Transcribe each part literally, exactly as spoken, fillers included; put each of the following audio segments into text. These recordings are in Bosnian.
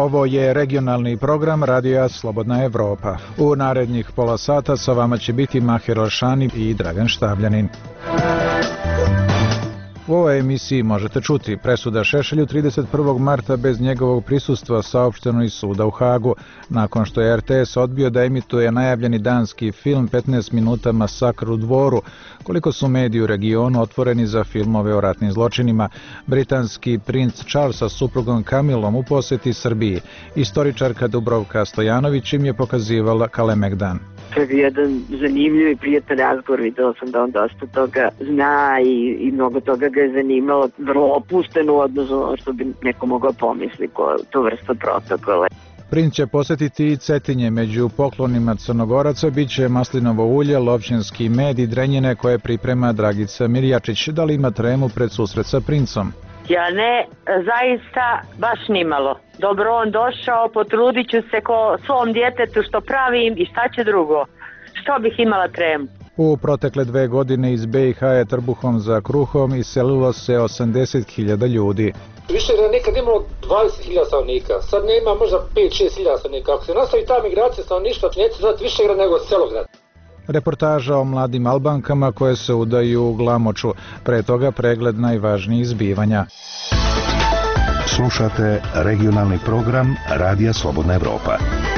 Ovo je regionalni program Radija Slobodna Evropa. U narednih pola sata sa vama će biti Maher Oršani i Dragan Štabljanin. U ovoj emisiji možete čuti presuda Šešelju trideset prvog marta bez njegovog prisustva saopšteno iz suda u Hagu, nakon što je R T S odbio da emituje najavljeni danski film petnaest minuta Masakr u Dvoru, koliko su mediji u regionu otvoreni za filmove o ratnim zločinima. Britanski princ Charles sa suprugom Kamilom u poseti Srbiji. Istoričarka Dubrovka Stojanović im je pokazivala Kalemegdan. To je bio jedan zanimljiv i prijatan razgovor, videla sam da on dosta toga zna i, i mnogo toga ga je zanimalo, vrlo opušteno u odnosu što bi neko mogao pomisli ko to vrsta protokola. Princ će posjetiti i Cetinje, među poklonima Crnogoraca biće maslinovo ulje, lovćenski med i drenjine koje priprema Dragica Mirjačić. Da li ima tremu pred susret sa princom? Ja ne, zaista baš nimalo. Dobro on došao, potrudit ću se ko svom djetetu što pravim i šta će drugo. Što bih imala tremu? U protekle dve godine iz B i H je trbuhom za kruhom iselilo se osamdeset hiljada ljudi. Višegrad nekad imalo dvadeset hiljada stanovnika, sad nema možda pet do šest hiljada stanovnika. Ako se nastavi ta migracija stanovništva, neće zvati Višegrad nego Selograd. Reportaža o mladim Albankama koje se udaju u Glamoču, pre toga pregled najvažnijih zbivanja. Slušate regionalni program Radija Slobodna Evropa.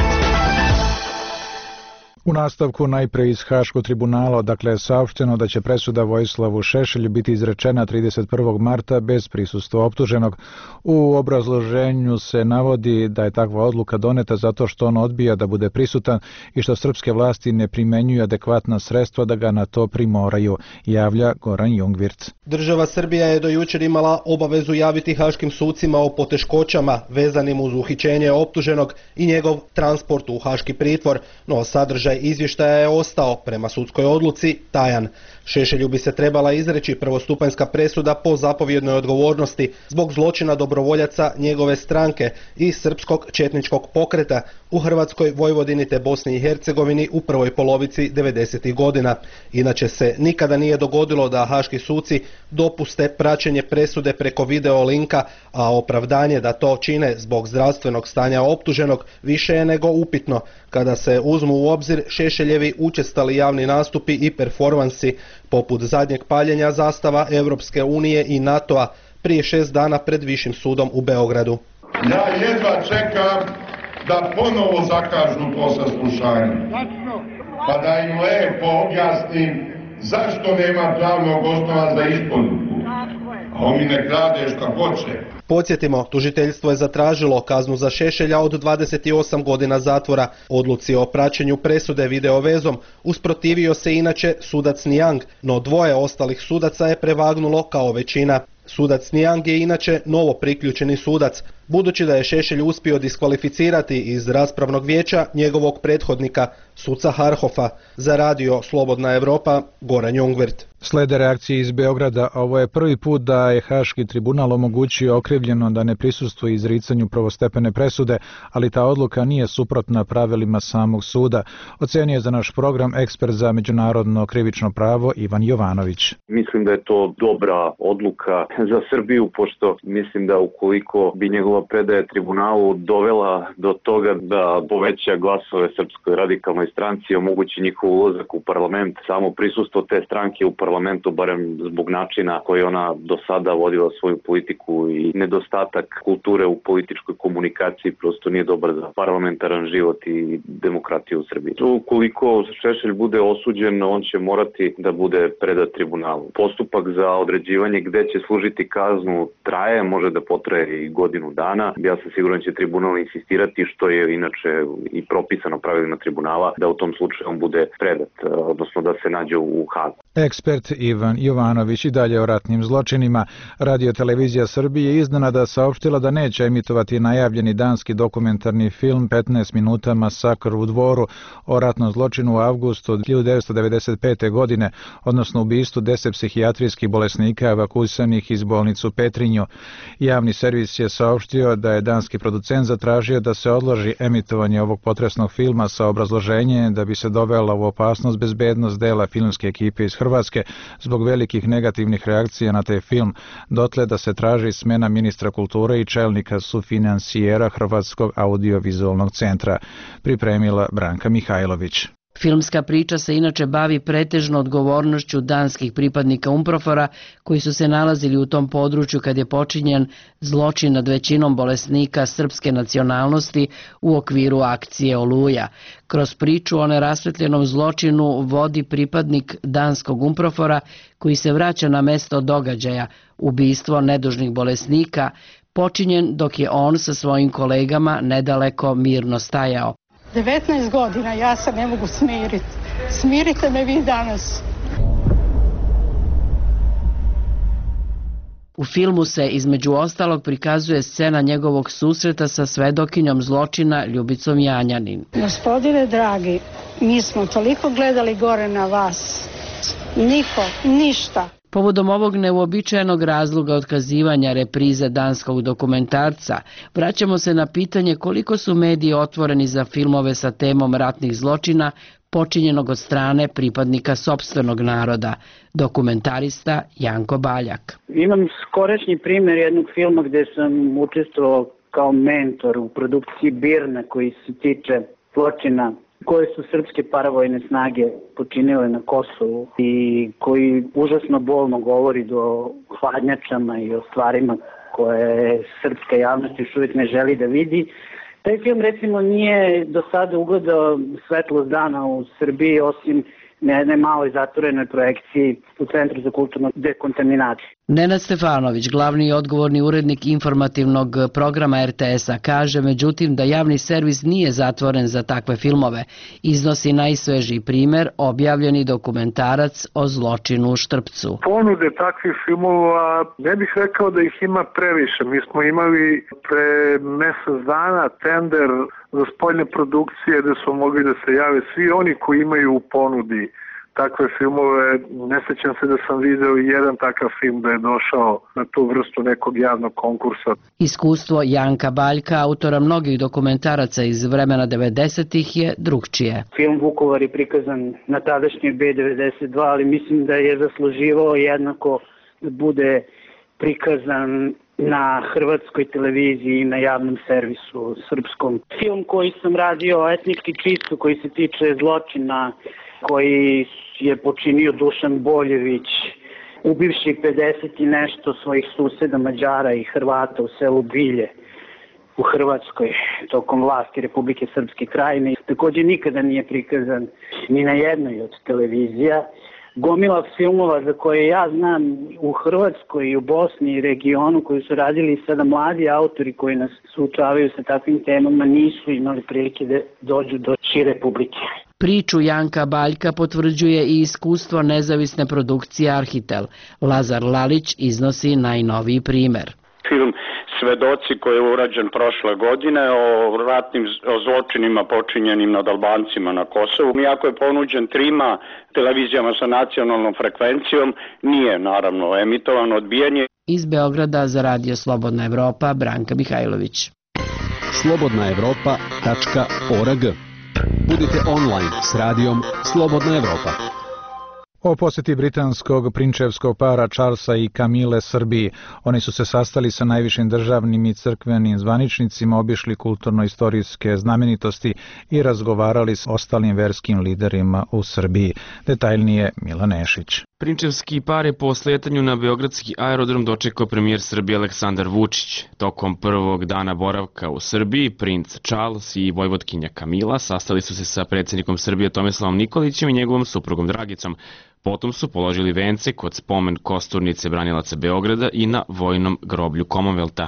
U nastavku najpre iz Haškog tribunala, dakle je saopšteno da će presuda Vojislavu Šešelju biti izrečena trideset prvog marta bez prisustva optuženog. U obrazloženju se navodi da je takva odluka doneta zato što on odbija da bude prisutan i što srpske vlasti ne primenjuju adekvatna sredstva da ga na to primoraju, javlja Goran Jungwirth. Država Srbija je do jučer imala obavezu javiti haškim sucima o poteškoćama vezanim uz uhićenje optuženog i njegov transport u haški pritvor, no sadržaj izvještaja je ostao, prema sudskoj odluci, tajan. Šešelju bi se trebala izreći prvostupanjska presuda po zapovjednoj odgovornosti zbog zločina dobrovoljaca njegove stranke i srpskog četničkog pokreta u Hrvatskoj, Vojvodini te Bosni i Hercegovini u prvoj polovici devedesetih godina. Inače se nikada nije dogodilo da haški suci dopuste praćenje presude preko video linka, a opravdanje da to čine zbog zdravstvenog stanja optuženog više je nego upitno kada se uzmu u obzir Šešeljevi učestali javni nastupi i performansi, poput zadnjeg paljenja zastava Europske unije i NATO-a prije šest dana pred Višim sudom u Beogradu. Ja jedva čekam da ponovo zakažu to saslušanje, pa da im lepo objasnim zašto nema pravnog osnova za isporuku. A oni nek rade šta hoće. Podsjetimo, tužiteljstvo je zatražilo kaznu za Šešelja od dvadeset osam godina zatvora. Odluci o praćenju presude videovezom usprotivio se inače sudac Nijang, no dvoje ostalih sudaca je prevagnulo kao većina. Sudac Nijang je inače novo priključeni sudac, budući da je Šešelj uspio diskvalificirati iz raspravnog vijeća njegovog prethodnika, suca Harhofa. Za Radio Slobodna Evropa, Goran Jungwirth. Slede reakcije iz Beograda, ovo je prvi put da je Haški tribunal omogućio okrivljeno da ne prisustvuje izricanju prvostepene presude, ali ta odluka nije suprotna pravilima samog suda, ocenio je za naš program ekspert za međunarodno krivično pravo Ivan Jovanović. Mislim da je to dobra odluka za Srbiju, pošto mislim da ukoliko bi njegova predaja tribunalu dovela do toga da poveća glasove Srpskoj radikalnoj stranci i omogući njihov ulazak u parlament, samo prisustvo te stranke u parlamentu, barem zbog načina koji ona do sada vodila svoju politiku i nedostatak kulture u političkoj komunikaciji, prosto nije dobar za parlamentaran život i demokratiju u Srbiji. Ukoliko Šešelj bude osuđen, on će morati da bude predat tribunalu. Postupak za određivanje gde će služiti kaznu traje, može da potraje i godinu dana. Ja sam siguran da će tribunal insistirati, što je inače i propisano pravilima tribunala, da u tom slučaju on bude predat, odnosno da se nađe u Hagu. Ekspert Ivan Jovanović. I dalje o ratnim zločinima. Radio Televizija Srbije iznenada saopštila da neće emitovati najavljeni danski dokumentarni film petnaest minuta Masakr u Dvoru o ratnom zločinu u avgustu hiljadu devetsto devedeset pete. godine, odnosno ubistvu deset psihijatrijskih bolesnika evakuisanih iz bolnicu Petrinju. Javni servis je saopštio da je danski producent zatražio da se odloži emitovanje ovog potresnog filma sa obrazloženjem da bi se dovela u opasnost bezbednost dela filmske ekipe iz Hrvatske, zbog velikih negativnih reakcija na taj film, dotle da se traži smena ministra kulture i čelnika sufinancijera Hrvatskog audiovizualnog centra, pripremila Branka Mihajlović. Filmska priča se inače bavi pretežno odgovornošću danskih pripadnika Umprofora koji su se nalazili u tom području kad je počinjen zločin nad većinom bolesnika srpske nacionalnosti u okviru akcije Oluja. Kroz priču o nerasvetljenom zločinu vodi pripadnik danskog Umprofora koji se vraća na mesto događaja, ubistvo nedužnih bolesnika, počinjen dok je on sa svojim kolegama nedaleko mirno stajao. devetnaest godina, ja se ne mogu smiriti. Smirite me vi danas. U filmu se između ostalog prikazuje scena njegovog susreta sa svedokinjom zločina Ljubicom Janjanin. Gospodine dragi, mi smo toliko gledali gore na vas. Niko, ništa. Povodom ovog neuobičajenog razloga otkazivanja reprize danskog dokumentarca, vraćamo se na pitanje koliko su mediji otvoreni za filmove sa temom ratnih zločina počinjenog od strane pripadnika sopstvenog naroda, dokumentarista Janko Baljak. Imam skorašnji primjer jednog filma gde sam učestvovao kao mentor u produkciji Birna koji se tiče zločina koje su srpske paravojne snage počinile na Kosovu i koji užasno bolno govori do hladnjačama i o stvarima koje srpska javnost još uvijek ne želi da vidi. Taj film recimo nije do sada ugledao svetlost dana u Srbiji osim na jednoj maloj zatvorenoj projekciji u Centru za kulturnu dekontaminaciju. Nenad Stefanović, glavni i odgovorni urednik informativnog programa er te es a, kaže međutim da javni servis nije zatvoren za takve filmove. Iznosi najsvežiji primer, objavljeni dokumentarac o zločinu u Štrpcu. Ponude takvih filmova, ne bih rekao da ih ima previše. Mi smo imali pre mesec dana tender za spoljne produkcije gde su mogli da se jave svi oni koji imaju u ponudi takve filmove. Ne sećam se da sam video i jedan takav film da je došao na tu vrstu nekog javnog konkursa. Iskustvo Janka Baljka, autora mnogih dokumentaraca iz vremena devedesetih, je drugčije. Film Vukovar je prikazan na tadašnjoj be devedeset dva, ali mislim da je zasluživao jednako da bude prikazan na hrvatskoj televiziji i na javnom servisu srpskom. Film koji sam radio, etnički čisto, koji se tiče zločina koji je počinio Dušan Boljević, ubivši pedeset i nešto svojih suseda Mađara i Hrvata u selu Bilje u Hrvatskoj tokom vlasti Republike Srpske Krajine. Također nikada nije prikazan ni na jednoj od televizija. Gomila filmova za koje ja znam u Hrvatskoj i u Bosni i regionu koji su radili sada mladi autori koji nas suočavaju sa takvim temama nisu imali prilike da dođu do šire publike. Priču Janka Baljka potvrđuje i iskustvo nezavisne produkcije Arhitel. Lazar Lalić iznosi najnoviji primer. Film Svedoci koji je urađen prošle godine o ratnim o zločinima počinjenim nad Albancima na Kosovu. Iako je ponuđen trima televizijama sa nacionalnom frekvencijom, nije naravno emitovan, odbijen je. Iz Beograda za Radio Slobodna Evropa, Branka Mihajlović. slobodna evropa tačka org. Budite online s radijom Slobodna Evropa. O posjeti britanskog prinčevskog para Charlesa i Camille Srbiji. Oni su se sastali sa najvišim državnim i crkvenim zvaničnicima, obišli kulturno-istorijske znamenitosti i razgovarali s ostalim verskim liderima u Srbiji. Detaljnije Milan Nešić. Prinčevski par je po sletanju na beogradski aerodrom dočekao premijer Srbije Aleksandar Vučić. Tokom prvog dana boravka u Srbiji, princ Charles i vojvodkinja Kamila sastali su se sa predsjednikom Srbije Tomislavom Nikolićem i njegovom suprugom Dragicom. Potom su položili vence kod spomen kosturnice branilaca Beograda i na vojnom groblju Commonwealtha.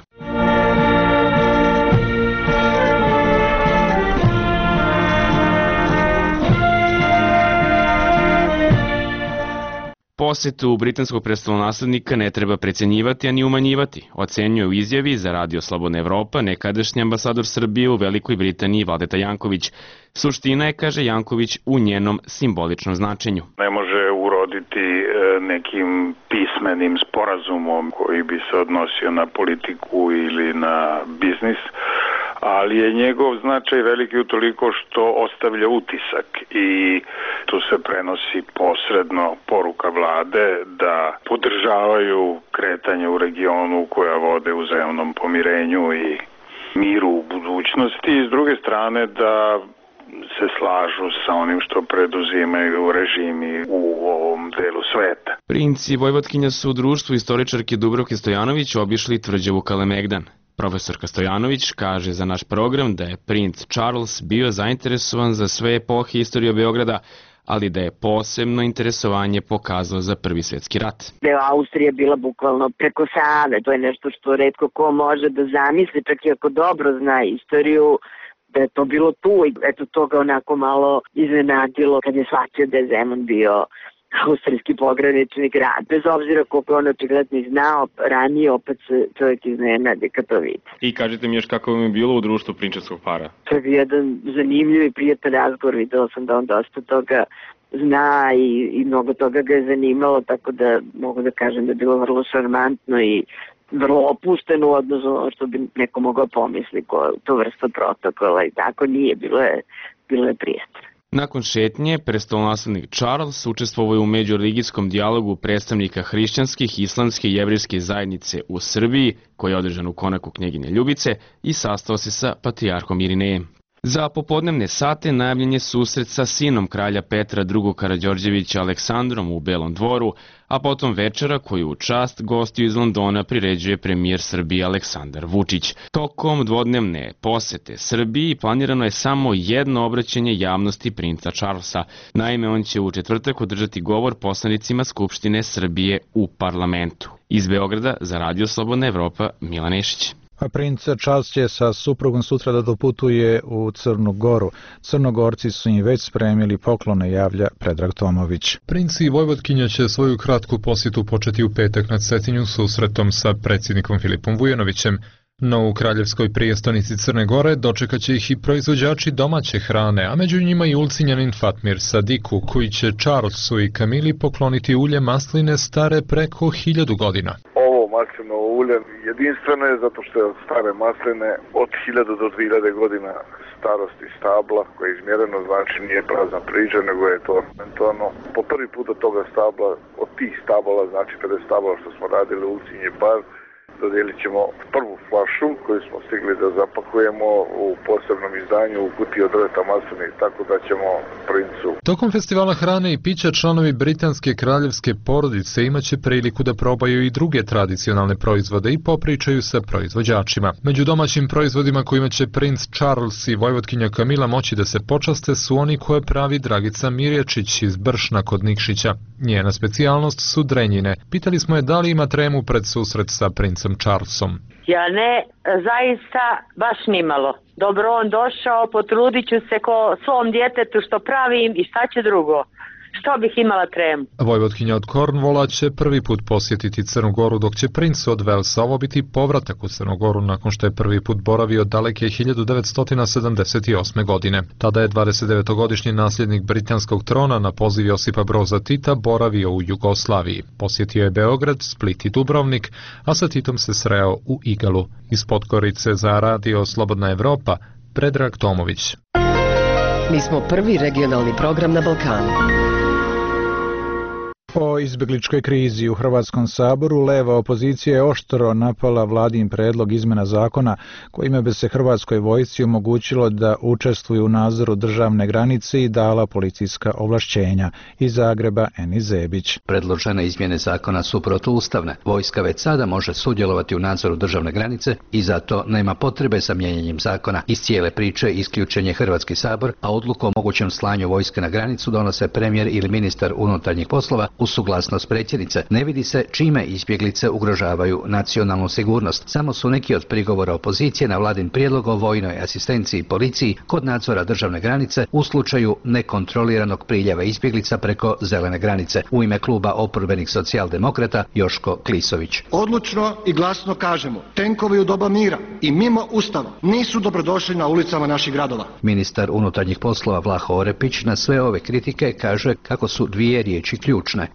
Posjetu britanskog prestolonaslednika ne treba precenjivati, a ni umanjivati, ocenjuje u izjavi za Radio Slobodna Evropa nekadašnji ambasador Srbije u Velikoj Britaniji Vladeta Janković. Suština je, kaže Janković, u njenom simboličnom značenju. Ne može uroditi nekim pismenim sporazumom koji bi se odnosio na politiku ili na biznis, ali je njegov značaj veliki utoliko što ostavlja utisak i tu se prenosi posredno poruka vlade da podržavaju kretanje u regionu koja vode uzajamnom pomirenju i miru u budućnosti i s druge strane da se slažu sa onim što preduzimaju režimi u ovom delu sveta. Princ i Vojvotkinja su u društvu istoričarke Dubravke Stojanović obišli tvrđavu Kalemegdan. Profesorka Stojanović kaže za naš program da je princ Charles bio zainteresovan za sve epohe istorije Beograda, ali da je posebno interesovanje pokazao za Prvi svjetski rat. Da je Austrija bila bukvalno preko Save, to je nešto što retko ko može da zamisli, čak i ako dobro zna istoriju, da je to bilo tu i eto to ga onako malo iznenadilo kad je shvatio da je Zemun bio austrijski pogranični grad. Bez obzira koliko on očigledno znao, ranije opet se čovjek iznenadi kad to vidi. I kažete mi još kako vam je bilo u društvu prinčevskog para? To je bio jedan zanimljiv i prijatan razgovor, videla sam da on dosta toga zna i, i mnogo toga ga je zanimalo, tako da mogu da kažem da je bilo vrlo šarmantno i vrlo opušteno u odnosu što bi neko mogao pomisli ko to vrsta protokola i tako nije, bilo je, bilo je prijatno. Nakon šetnje, prestolonaslednik Charles učestvovao je u međureligijskom dijalogu predstavnika hrišćanskih, islamske i jevrejske zajednice u Srbiji, koji je održan u konaku Knjeginje Ljubice, i sastao se sa patrijarhom Irinejem. Za popodnevne sate najavljen je susret sa sinom kralja Petra drugog Karađorđevića Aleksandrom u Belom dvoru, a potom večera koju u čast gostiju iz Londona priređuje premijer Srbije Aleksandar Vučić. Tokom dvodnevne posete Srbiji planirano je samo jedno obraćanje javnosti princa Charlesa. Naime, on će u četvrtak održati govor poslanicima Skupštine Srbije u parlamentu. Iz Beograda za Radio Slobodna Evropa, Milan Nešić. A princ Charles će sa suprugom sutra da doputuje u Crnu Goru. Crnogorci su im već spremili poklone, javlja Predrag Tomović. Princ i Vojvotkinja će svoju kratku posjetu početi u petak na Cetinju susretom sa predsjednikom Filipom Vujanovićem. No u kraljevskoj prijestolnici Crne Gore dočekat će ih i proizvođači domaće hrane, a među njima i Ulcinjanin Fatmir Sadiku, koji će Charlesu i Kamili pokloniti ulje masline stare preko hiljadu godina. Ovo maslinovo ulje jedinstveno je zato što je od stare masline od hiljadu do dvije hiljade godina starosti stabla, koje je izmjereno, znači nije prazna priča, nego je to ornamentovano. Po prvi put od toga stabla, od tih stabala, znači pedeset stabala što smo radili u Ulcinje bar, dodijelit ćemo prvu flašu koju smo stigli da zapakujemo u posebnom izdanju u kutiji od drveta masline, tako da ćemo princu. Tokom festivala hrane i pića članovi britanske kraljevske porodice imaće priliku da probaju i druge tradicionalne proizvode i popričaju sa proizvođačima. Među domaćim proizvodima kojima će princ Charles i Vojvotkinja Kamila moći da se počaste su oni koje pravi Dragica Mirječić iz Bršna kod Nikšića. Njena specijalnost su drenjine. Pitali smo je da li ima tremu pred susret sa princem Charlesom. Ja ne, zaista baš nimalo. Dobro on došao, potrudit ću se ko svom djetetu što pravim i šta će drugo. Što bih imala tremu? Vojvotkinja od Cornwalla će prvi put posjetiti Crnu Goru, dok će princ od Velsa ovo biti povratak u Crnu Goru nakon što je prvi put boravio daleke hiljadu devetsto sedamdeset osme. godine. Tada je dvadesetdevetogodišnji nasljednik britanskog trona na poziv Josipa Broza Tita boravio u Jugoslaviji. Posjetio je Beograd, Split i Dubrovnik, a sa Titom se sreo u Igalu. Iz Podgorice za Radio Slobodna Evropa, Predrag Tomović. Mi smo prvi regionalni program na Balkanu. O izbjegličkoj krizi u Hrvatskom saboru leva opozicija je oštro napala vladin predlog izmena zakona kojime bi se Hrvatskoj vojsci omogućilo da učestvuju u nadzoru državne granice i dala policijska ovlašćenja. Iz Zagreba, Eni Zebić. Predložene izmjene zakona su protuustavne. Vojska već sada može sudjelovati u nadzoru državne granice i zato nema potrebe za mijenjanjem zakona. Iz cijele priče isključen je Hrvatski sabor, a odluku o mogućem slanju vojske na granicu donose premijer ili ministar unutarnjih poslova u suglasnost predsjednice. Ne vidi se čime izbjeglice ugrožavaju nacionalnu sigurnost. Samo su neki od prigovora opozicije na vladin prijedlog o vojnoj asistenciji policiji kod nadzora državne granice u slučaju nekontroliranog priljeva izbjeglica preko zelene granice. U ime kluba oporbenih socijaldemokrata Joško Klisović. Odlučno i glasno kažemo, tenkovi u doba mira i mimo Ustava nisu dobrodošli na ulicama naših gradova. Ministar unutarnjih poslova Vlaho Orepić na sve ove kritike kaže kako su dvije riječi ključne: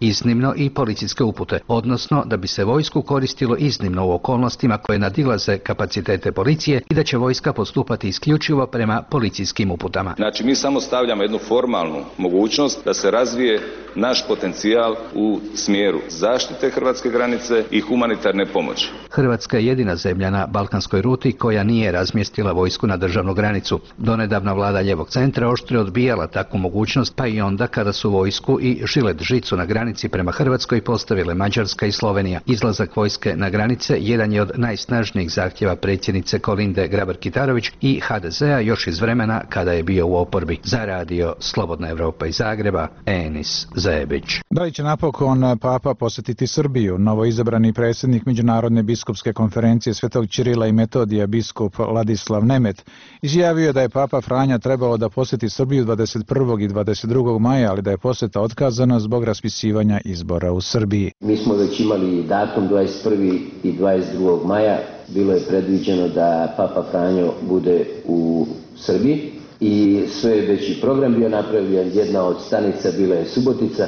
iznimno i policijske upute, odnosno da bi se vojsku koristilo iznimno u okolnostima koje nadilaze kapacitete policije i da će vojska postupati isključivo prema policijskim uputama. Znači mi samo stavljamo jednu formalnu mogućnost da se razvije naš potencijal u smjeru zaštite hrvatske granice i humanitarne pomoći. Hrvatska je jedina zemlja na balkanskoj ruti koja nije razmjestila vojsku na državnu granicu. Donedavna vlada lijevog centra oštro je odbijala takvu mogućnost, pa i onda kada su vojsku i žilet žicu na granici prema Hrvatskoj postavile Mađarska i Slovenija. Izlazak vojske na granice jedan je od najsnažnijih zahtjeva predsjednice Kolinde Grabar-Kitarović i ha de zea još iz vremena kada je bio u oporbi. Za radio Slobodna Evropa iz Zagreba, Enis Zebić. Da li će napokon Papa posjetiti Srbiju? Novoizabrani predsjednik Međunarodne biskupske konferencije Svetog Ćirila i Metodija, biskup Ladislav Nemet, izjavio je da je Papa Franja trebalo da posjeti Srbiju dvadeset prvog i dvadeset drugog maja, ali da je posjeta otkazana zbog raspisivanja izbora u Srbiji. Mi smo već imali datum dvadeset prvog i dvadeset drugog maja. Bilo je predviđeno da Papa Franjo bude u Srbiji i sve je već i program bio napravljen. Jedna od stanica bila je Subotica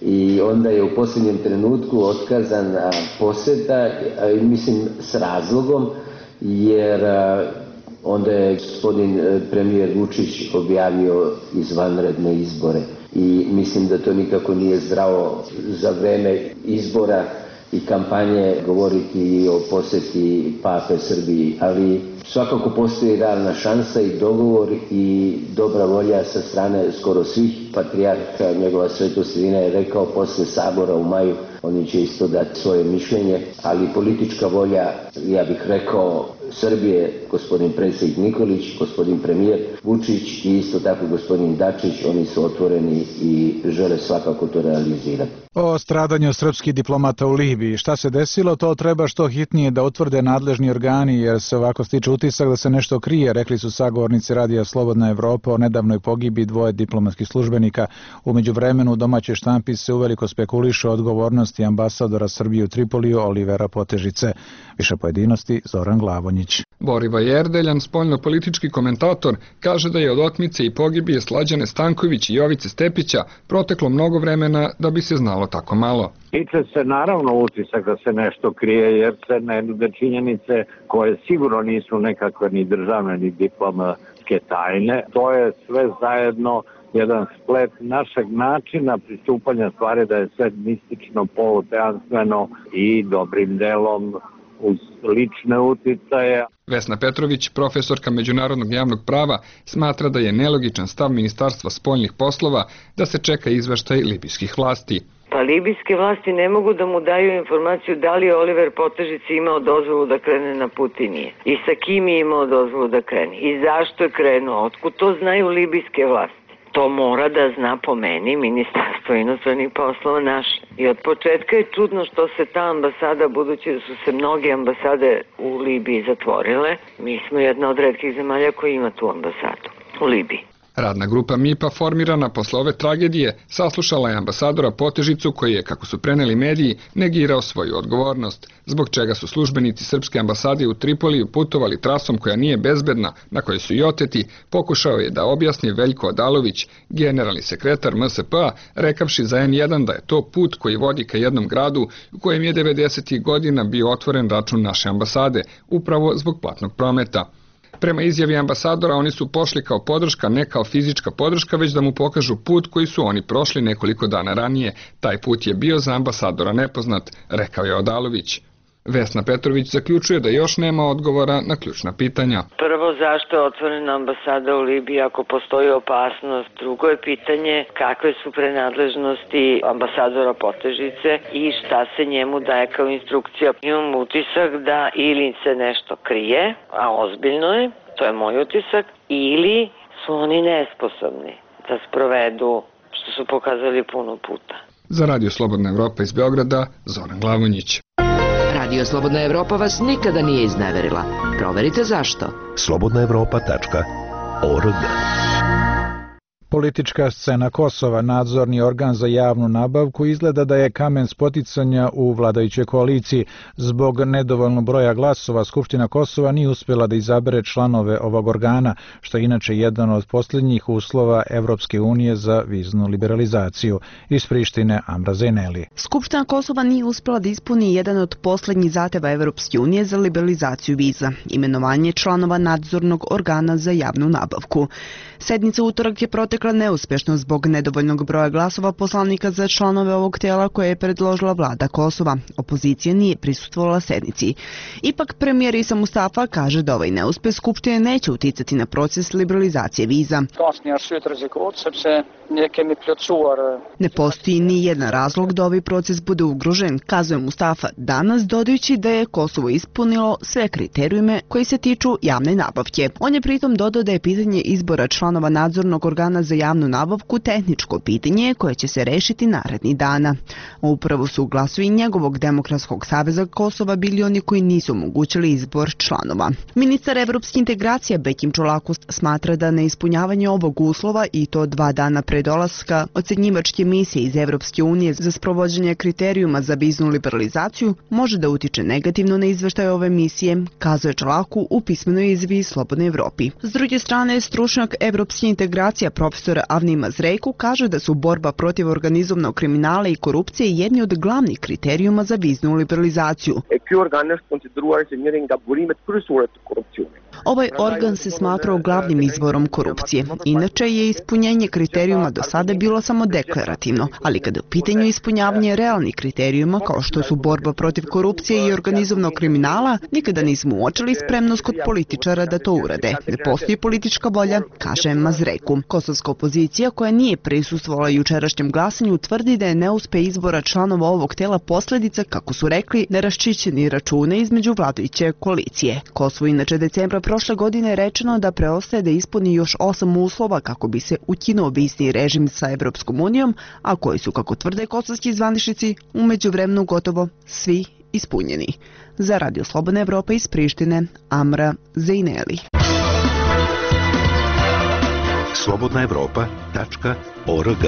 i onda je u posljednjem trenutku otkazan posjeta, mislim s razlogom, jer onda je gospodin premijer Vučić objavio izvanredne izbore i mislim da to nikako nije zdravo za vreme izbora i kampanje govoriti o posjeti Pape Srbiji, ali svakako postoji realna šansa i dogovor i dobra volja sa strane skoro svih patrijarha. Njegova svetost Irina je rekao posle sabora u maju oni će isto dati svoje mišljenje, ali politička volja, ja bih rekao, Srbije, gospodin predsjednik Nikolić, gospodin premijer Vučić i isto tako gospodin Dačić, oni su otvoreni i žele svakako to realizirati. O stradanju srpskih diplomata u Libiji. Šta se desilo, to treba što hitnije da utvrde nadležni organi, jer se ovako stiče utisak da se nešto krije, rekli su sagovornici radija Slobodna Evropa o nedavnoj pogibi dvoje diplomatskih službenika. U međuvremenu u domaćoj štampi se uveliko spekuliše o odgovornosti ambasadora Srbije u Tripoliju Olivera Potežice. Više pojedinosti Zoran Glavonjić. Boriva Jerdeljan, spoljno-politički komentator, kaže da je od otmice i pogibije Slađane Stanković i Jovice Stepića proteklo mnogo vremena da bi se znalo tako malo. Tiče se naravno utisak da se nešto krije, jer se ne nude činjenice koje sigurno nisu nekakve ni državne ni diplomatske tajne. To je sve zajedno jedan splet našeg načina pristupanja stvari, da je sve mistično, poluteanstveno i dobrim delom uz lične uticaje. Vesna Petrović, profesorka međunarodnog javnog prava, smatra da je nelogičan stav Ministarstva spoljnih poslova da se čeka izveštaj libijskih vlasti. Pa libijske vlasti ne mogu da mu daju informaciju da li je Oliver Potežica imao dozvolu da krene na put i nije. I sa kim je imao dozvolu da krene. I zašto je krenuo. Otkud to znaju libijske vlasti. To mora da zna po meni Ministarstvo inostranih poslova naše. I od početka je čudno što se ta ambasada, budući da su se mnoge ambasade u Libiji zatvorile, mi smo jedna od retkih zemalja koji ima tu ambasadu u Libiji. Radna grupa M I P-a formirana posle ove tragedije saslušala je ambasadora Potežicu koji je, kako su preneli mediji, negirao svoju odgovornost, zbog čega su službenici Srpske ambasade u Tripoliju putovali trasom koja nije bezbedna, na kojoj su i oteti, pokušao je da objasni Veljko Odalović, generalni sekretar M S P-a, rekavši za N jedan da je to put koji vodi ka jednom gradu u kojem je devedesetih godina bio otvoren račun naše ambasade, upravo zbog platnog prometa. Prema izjavi ambasadora, oni su pošli kao podrška, ne kao fizička podrška, već da mu pokažu put koji su oni prošli nekoliko dana ranije. Taj put je bio za ambasadora nepoznat, rekao je Odalović. Vesna Petrović zaključuje da još nema odgovora na ključna pitanja. Prvo, zašto je otvorena ambasada u Libiji ako postoji opasnost? Drugo je pitanje kakve su prenadležnosti ambasadora Potežice i šta se njemu daje kao instrukcija. Imam utisak da ili se nešto krije, a ozbiljno je, to je moj utisak, ili su oni nesposobni da sprovedu što su pokazali puno puta. Za Radio Slobodna Evropa iz Beograda, Zoran Glavonjić. Radio Slobodna Evropa vas nikada nije izneverila. Proverite zašto. slobodna evropa tačka org Politička scena Kosova, nadzorni organ za javnu nabavku, izgleda da je kamen spoticanja u vladajućoj koaliciji. Zbog nedovoljnog broja glasova, Skupština Kosova nije uspjela da izabere članove ovog organa, što je inače jedan od posljednjih uslova Evropske unije za viznu liberalizaciju. Iz Prištine, Amra Zejneli. Skupština Kosova nije uspjela da ispuni jedan od posljednjih zahtjeva Evropske unije za liberalizaciju viza, imenovanje članova nadzornog organa za javnu nabavku. Sednica utorak je protekla neuspješno zbog nedovoljnog broja glasova poslanika za članove ovog tijela koje je predložila vlada Kosova. Opozicija nije prisustvovala sednici. Ipak premijer Isa Mustafa kaže da ovaj neuspjeh Skupštine neće uticati na proces liberalizacije viza. Ne postoji ni jedan razlog da ovaj proces bude ugrožen, kazuje Mustafa danas, dodajući da je Kosovo ispunilo sve kriterijume koji se tiču javne nabavke. On je pritom dodao da je pitanje izbora članova nadzornog organa za javnu nabavku tehničko pitanje koje će se rešiti narednih dana. Upravo su u glasu i njegovog Demokratskog saveza Kosova bili oni koji nisu omogućili izbor članova. Ministar evropskih integracija Bekim Čolaku smatra da neispunjavanje ovog uslova i to dva dana pre dolaska ocenjivačke misije iz Evropske unije za sprovođenje kriterijuma za viznu liberalizaciju može da utiče negativno na izveštaj ove misije, kazuje Čolaku u pismenoj izjavi Slobodnoj Evropi. S druge strane, stručnjak evropske integracija profesor Avni Mazrejku kaže da su borba protiv organizovanog kriminala i korupcije jedni od glavnih kriterijuma za viznu liberalizaciju. Ovaj organ se smatrao glavnim izvorom korupcije. Inače je ispunjenje kriterijuma do sada bilo samo deklarativno, ali kada je u pitanju ispunjavanje realnih kriterijuma kao što su borba protiv korupcije i organizovanog kriminala, nikada nismo uočili spremnost kod političara da to urade. Ne postoji politička volja, kaže Mazreku. Kosovska opozicija, koja nije prisustvovala jučerašnjem glasanju, tvrdi da je neuspeh izbora članova ovog tela posljedica, kako su rekli, neraščišćeni račune između vladajuće koalicije. Kosovo inače decembra prošle godine je rečeno da preostaje da ispuni još osam uslova kako bi se ukinuo vizni režim sa Evropskom unijom, a koji su, kako tvrde kosovski zvaničnici, u međuvremenu gotovo svi ispunjeni. Za Radio Slobodna Evropa iz Prištine, Amra Zejneli. slobodna evropa tačka org.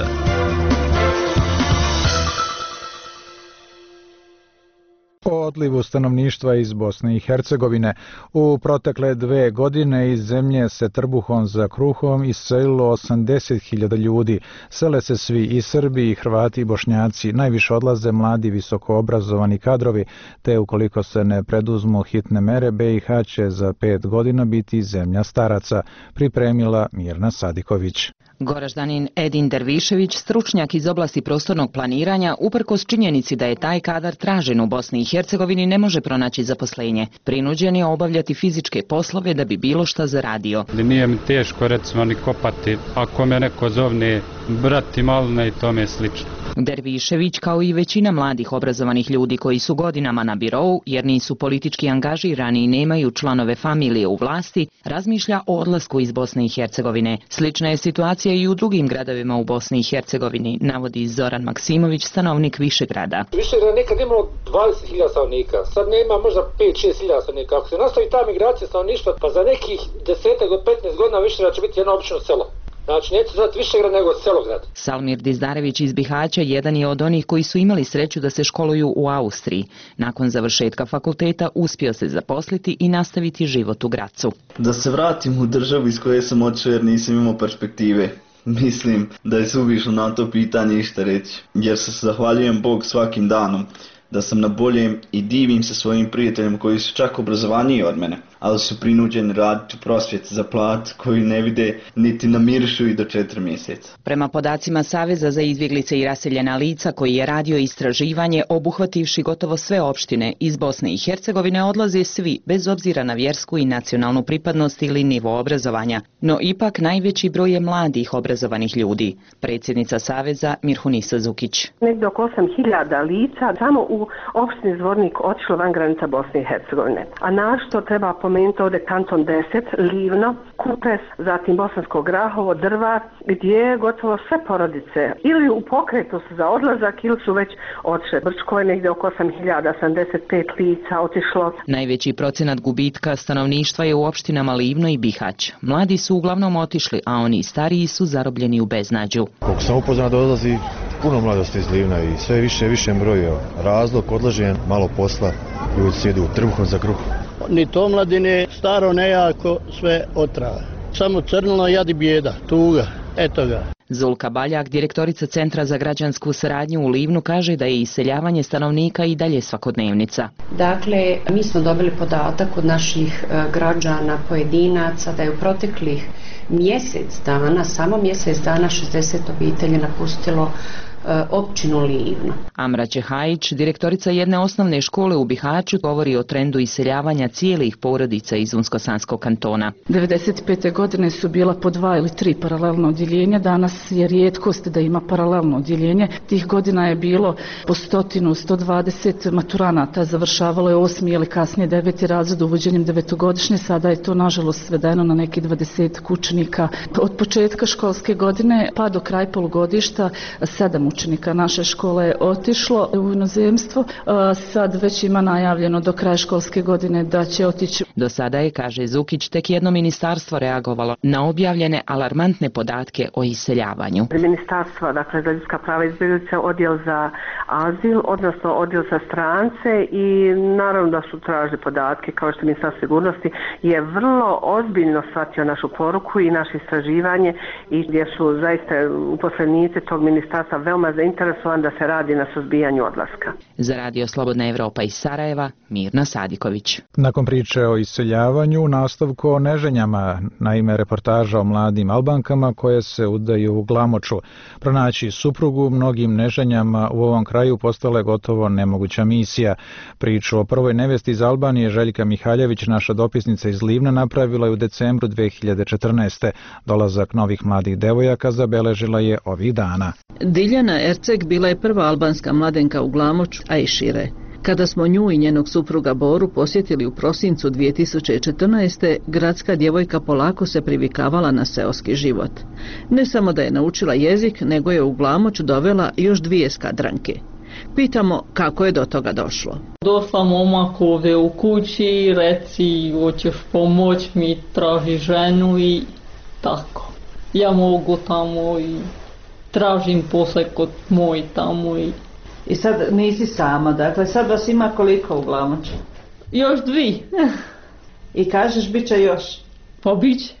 O odlivu stanovništva iz Bosne i Hercegovine. U protekle dve godine iz zemlje se trbuhom za kruhom iselilo osamdeset hiljada ljudi. Sele se svi, i Srbi, i Hrvati, i Bošnjaci. Najviše odlaze mladi visokoobrazovani kadrovi, te ukoliko se ne preduzmu hitne mere, B i H će za pet godina biti zemlja staraca, pripremila Mirna Sadiković. Goraždanin Edin Dervišević, stručnjak iz oblasti prostornog planiranja, uprkos činjenici da je taj kadar tražen u Bosni i Hercegovini, ne može pronaći zaposlenje. Prinuđen je obavljati fizičke poslove da bi bilo šta zaradio. Nije mi teško recimo ni kopati, ako me neko zovne brati malne i tome slično. Dervišević, kao i većina mladih obrazovanih ljudi koji su godinama na birou, jer nisu politički angažirani i nemaju članove familije u vlasti, razmišlja o odlasku iz Bosne i Hercegovine. Slična je situacija i u drugim gradovima u Bosni i Hercegovini, navodi Zoran Maksimović, stanovnik Višegrada. Višegrad nekad imalo dvadeset hiljada stanovnika, sad nema možda pet šest hiljada stanovnika. Ako se nastavi ta migracija stanovništva, pa za nekih deset do petnaest godina Višegrad će biti jedno obično selo. Znači, neće zvati Višegrad nego Selograd. Salmir Dizdarević iz Bihaća jedan je od onih koji su imali sreću da se školuju u Austriji. Nakon završetka fakulteta uspio se zaposliti i nastaviti život u Gracu. Da se vratim u državu iz koje sam otišao jer nisam imao perspektive. Mislim da je suvišno na to pitanje išta reći, jer se zahvaljujem Bog svakim danom da sam na boljem i divim se svojim prijateljima koji su čak obrazovaniji od mene, ali su prinuđeni raditi u prosvjeti za plat koju ne vide niti namirišu i do četiri mjeseca. Prema podacima Saveza za izbjeglice i raseljena lica, koji je radio istraživanje obuhvativši gotovo sve opštine iz Bosne i Hercegovine, odlaze svi, bez obzira na vjersku i nacionalnu pripadnost ili nivo obrazovanja. No ipak najveći broj je mladih obrazovanih ljudi. Predsjednica Saveza Mirhunisa Zukić. Negdje oko osam hiljada lica samo u opštini Zvornik otišlo van granica Bosne i Hercegovine. A našto treba pomenuti spomenuti ovdje kanton deset, Livno, Kupes, zatim Bosansko Grahovo, Drvar, gdje gotovo sve porodice ili u pokretu su za odlazak ili su već otišle. Brčko je negdje oko osam hiljada sedamdeset pet lica otišlo. Najveći procenat gubitka stanovništva je u opštinama Livno i Bihać. Mladi su uglavnom otišli, a oni stariji su zarobljeni u beznađu. Koliko sam upoznat, dolazi puno mladosti iz Livna i sve više više broja. Razlog odlaženja, malo posla, ljudi sjedu trbuhom za kruh. Ni to mladine, staro nejako, sve otrava. Samo crnilo, jad i bijeda, tuga, eto ga. Zulka Baljak, direktorica Centra za građansku saradnju u Livnu, kaže da je iseljavanje stanovnika i dalje svakodnevnica. Dakle, mi smo dobili podatak od naših građana, pojedinaca, da je u proteklih mjesec dana, samo mjesec dana šezdeset obitelji napustilo općinu Livno. Amra Čehajić, direktorica jedne osnovne škole u Bihaću, govori o trendu iseljavanja cijelih porodica iz Unsko-Sanskog kantona. devedeset pete godine su bila po dva ili tri paralelno odjeljenja, danas je rijetkost da ima paralelno odjeljenje. Tih godina je bilo po stotinu, sto dvadeset maturanata, završavalo je osmi ili kasnije deveti razred uvođenjem devetogodišnje, sada je to nažalost svedeno na neki dvadeset učenika. Od početka školske godine pa do kraja polugodišta sedam učenika naše škole je otišlo u inozemstvo. Sad već ima najavljeno do kraja školske godine da će otići. Do sada je, kaže Zukić, tek jedno ministarstvo reagovalo na objavljene alarmantne podatke o iseljavanju. Ministarstva, dakle za ljudska prava i izbjeglice, odjel za azil, odnosno odjel za strance i naravno da su tražili podatke, kao što ministarstvo sigurnosti je vrlo ozbiljno shvatio našu poruku i naše istraživanje i gdje su zaista uposlenici tog ministarstva veoma zainteresovan da se radi na suzbijanju odlaska. Za Radio Slobodna Evropa iz Sarajeva, Mirna Sadiković. Nakon priče o iseljavanju, nastavku o neženjama, na ime reportaža o mladim Albankama koje se udaju u Glamoču. Pronaći suprugu mnogim neženjama u ovom kraju postala je gotovo nemoguća misija. Priču o prvoj nevesti iz Albanije Željka Mihaljević, naša dopisnica iz Livna, napravila je u decembru dve hiljade četrnaeste. Dolazak novih mladih devojaka zabeležila je ovih dana. Diljana Erceg bila je prva albanska mladenka u Glamoču, a i šire. Kada smo nju i njenog supruga Boru posjetili u prosincu dvije tisuće četrnaeste. gradska djevojka polako se privikavala na seoski život. Ne samo da je naučila jezik, nego je u Glamoč dovela još dvije skadranke. Pitamo kako je do toga došlo. Došla momak ovdje u kući, reci hoćeš pomoć mi, traži ženu i tako. Ja mogu tamo i tražim posle kod moj tamo i... I sad nisi sama, dakle sad vas ima koliko u Glamoču? Još dvi. I kažeš bit će još? Pa bit će.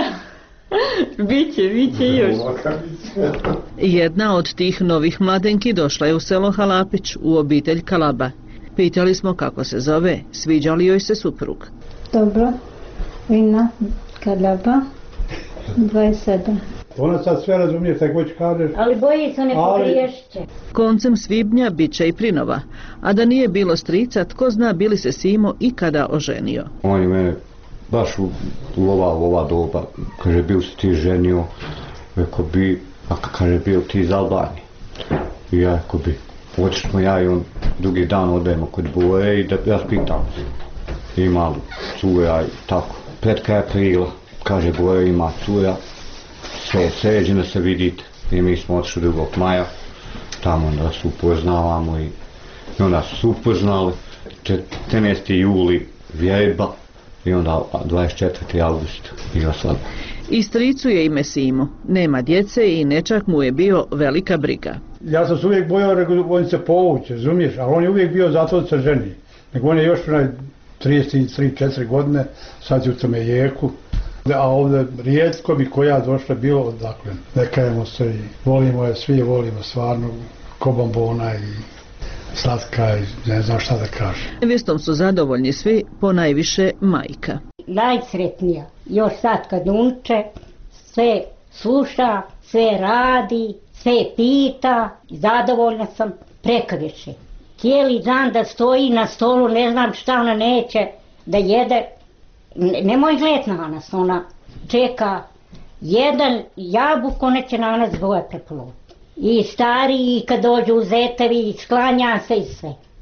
Biće, biće još. Jedna od tih novih mladenki došla je u selo Halapić, u obitelj Kalaba. Pitali smo kako se zove, sviđa li joj se suprug. Dobro, Vina Kalaba, dvadeset sedam. Ona sad sve razumije, tako hoće kažeš. Ali boji se ne pogriješće. Koncem svibnja bit će i prinova, a da nije bilo strica, tko zna bili se Simo i kada oženio. On je mene baš u, u ova, u ova doba, kaže, bil si ti ženio, rekao bi, a kaže, bil ti iz Albanije. I ja rekao bi, hoćemo ja i on drugi dan odemo kod boje i da ja pitam, ima li cuja i tako. Pred kraj aprila, kaže, boje ima cuja, sve je sređeno se vidite i mi smo otišli drugog maja, tamo onda se upoznavamo i, i onda su se upoznali, četrnaesti juli vjerba i onda dvadeset četvrti avgust i svadba. I stricu je ime Simo, nema djece i nečak mu je bio velika briga. Ja sam se uvijek bojao, rekao, on se povuče, razumiješ, ali on je uvijek bio zato da se ženi. Nego on je još onaj trideset tri četiri godine, sad je u tome jeku. A ovdje rijetko bi koja došla bilo odakle. Ne kajemo se i volimo je, svi je volimo stvarno, ko bombona i slatka i ne znam šta da kažem. Nevjestom su zadovoljni svi, po najviše majka. Najsretnija, još sad kad unče, sve sluša, sve radi, sve pita, zadovoljna sam prekrviše. Cijeli dan da stoji na stolu, ne znam šta ona neće da jede. Nemoj gledat na nas, ona čeka jedan jabuk, ona će na nas dvoje prepluti. I stari, i kad dođu u zetevi, sklanja se i sve.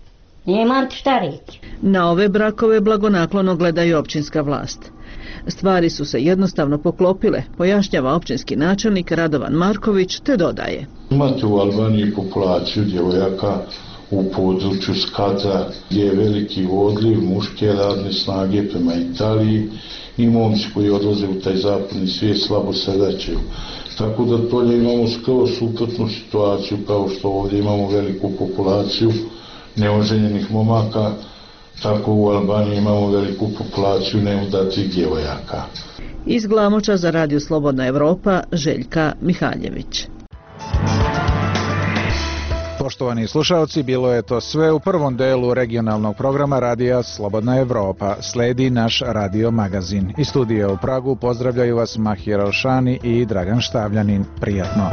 Nemam ti šta reći. Na ove brakove blagonaklono gleda i općinska vlast. Stvari su se jednostavno poklopile, pojašnjava općinski načelnik Radovan Marković, te dodaje. Imate u Albaniji populaciju djevojaka u području Skadra, gdje je veliki odliv muške radne snage prema Italiji i momci koji odlaze u taj zapadni svijet slabo se vraćaju. Tako da dolje imamo skroz suprotnu situaciju, kao što ovdje imamo veliku populaciju neoženjenih momaka, tako u Albaniji imamo veliku populaciju neudatih djevojaka. Iz Glamoča za Radio Slobodna Evropa, Željka Mihaljević. Poštovani slušalci, bilo je to sve u prvom delu regionalnog programa Radija Slobodna Evropa. Sledi naš radio magazin. Iz studija u Pragu pozdravljaju vas Mahir Alšani i Dragan Štavljanin. Prijatno.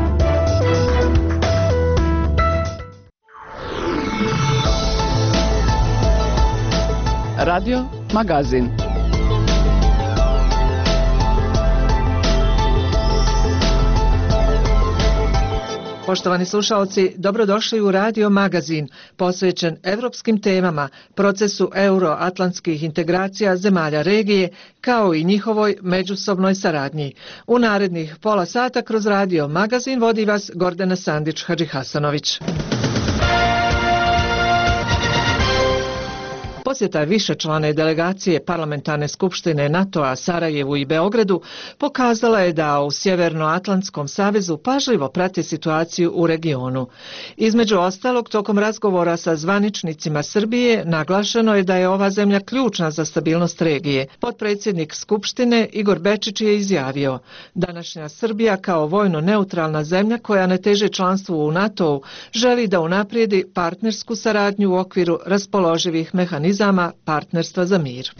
Radio magazin. Poštovani slušalci, dobrodošli u Radio magazin, posvećen evropskim temama, procesu euroatlantskih integracija zemalja regije, kao i njihovoj međusobnoj saradnji. U narednih pola sata kroz Radio magazin vodi vas Gordana Sandić-Hadžihasanović. Posjeta višečlane delegacije Parlamentarne skupštine NATO-a Sarajevu i Beogradu pokazala je da u Sjevernoatlantskom savezu pažljivo prati situaciju u regionu. Između ostalog, tokom razgovora sa zvaničnicima Srbije naglašeno je da je ova zemlja ključna za stabilnost regije. Potpredsjednik Skupštine Igor Bečić je izjavio: današnja Srbija kao vojno neutralna zemlja koja ne teži članstvu u NATO-u želi da unaprijedi partnersku saradnju u okviru raspoloživih mehanizama partnerstva za mir.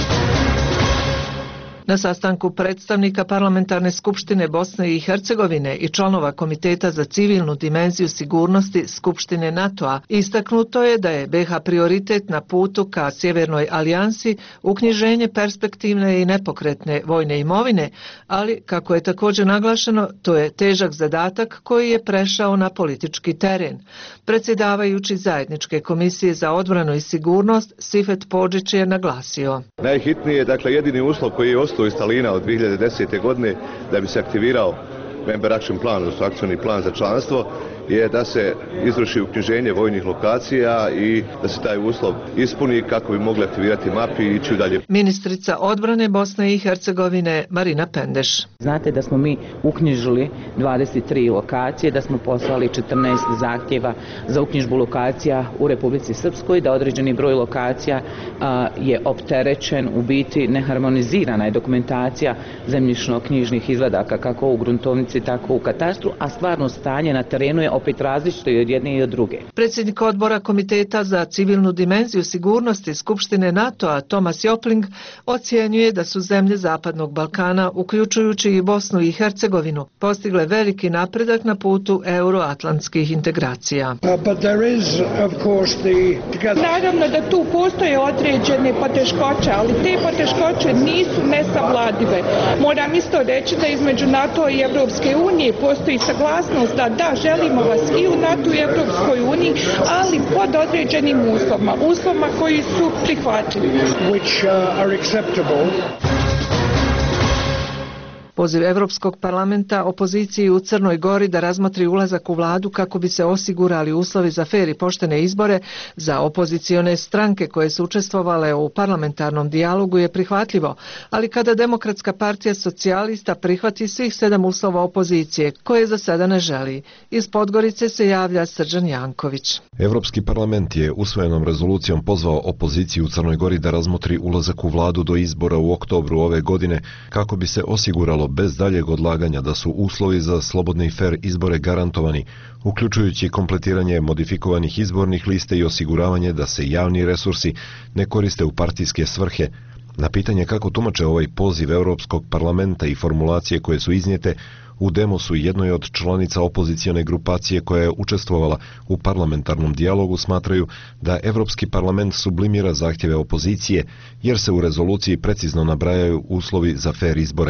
Na sastanku predstavnika Parlamentarne skupštine Bosne i Hercegovine i članova Komiteta za civilnu dimenziju sigurnosti Skupštine NATO-a istaknuto je da je B iH prioritet na putu ka Sjevernoj alijansi uknjiženje perspektivne i nepokretne vojne imovine, ali, kako je također naglašeno, to je težak zadatak koji je prešao na politički teren. Predsjedavajući Zajedničke komisije za odbranu i sigurnost Sifet Podžić je naglasio: najhitnije je, dakle, jedini uslov koji je ostao iz Talina od dvije hiljade desete. godine da bi se aktivirao Member Action Plan, odnosno akcioni plan za članstvo, je da se izvrši uknjiženje vojnih lokacija i da se taj uslov ispuni kako bi mogli aktivirati mapi i ići dalje. Ministrica odbrane Bosne i Hercegovine Marina Pendeš: znate da smo mi uknjižili dvadeset tri lokacije, da smo poslali četrnaest zahtjeva za uknjižbu lokacija u Republici Srpskoj, da određeni broj lokacija a, je opterećen, u biti neharmonizirana je dokumentacija zemljišno-knjižnih izvadaka kako u gruntovnici tako u katastru, a stvarno stanje na terenu je opet različito i od jedne i od druge. Predsjednik odbora Komiteta za civilnu dimenziju sigurnosti Skupštine NATO-a Tomas Jopling ocjenjuje da su zemlje Zapadnog Balkana, uključujući i Bosnu i Hercegovinu, postigle veliki napredak na putu euroatlantskih integracija. Naravno da tu postoje određene poteškoće, ali te poteškoće nisu nesavladive. Moram isto reći da između NATO i Evropske unije postoji saglasnost da da, želimo vas i u NATO i Evropskoj uniji, ali pod određenim uslovima, uslovima koji su prihvatljivi. Which uh, are acceptable. Poziv Evropskog parlamenta opoziciji u Crnoj Gori da razmotri ulazak u vladu kako bi se osigurali uslovi za fer i poštene izbore za opozicione stranke koje su učestvovale u parlamentarnom dijalogu je prihvatljivo, ali kada Demokratska partija socijalista prihvati svih sedam uslova opozicije, koje za sada ne želi. Iz Podgorice se javlja Srđan Janković. Evropski parlament je usvojenom rezolucijom pozvao opoziciju u Crnoj Gori da razmotri ulazak u vladu do izbora u oktobru ove godine kako bi se osiguralo bez daljeg odlaganja da su uslovi za slobodne i fer izbore garantovani, uključujući kompletiranje modifikovanih izbornih liste i osiguravanje da se javni resursi ne koriste u partijske svrhe. Na pitanje kako tumače ovaj poziv Europskog parlamenta i formulacije koje su iznijete, u Demosu, jednoj od članica opozicione grupacije koja je učestvovala u parlamentarnom dijalogu, smatraju da Evropski parlament sublimira zahtjeve opozicije jer se u rezoluciji precizno nabrajaju uslovi za fer izbore.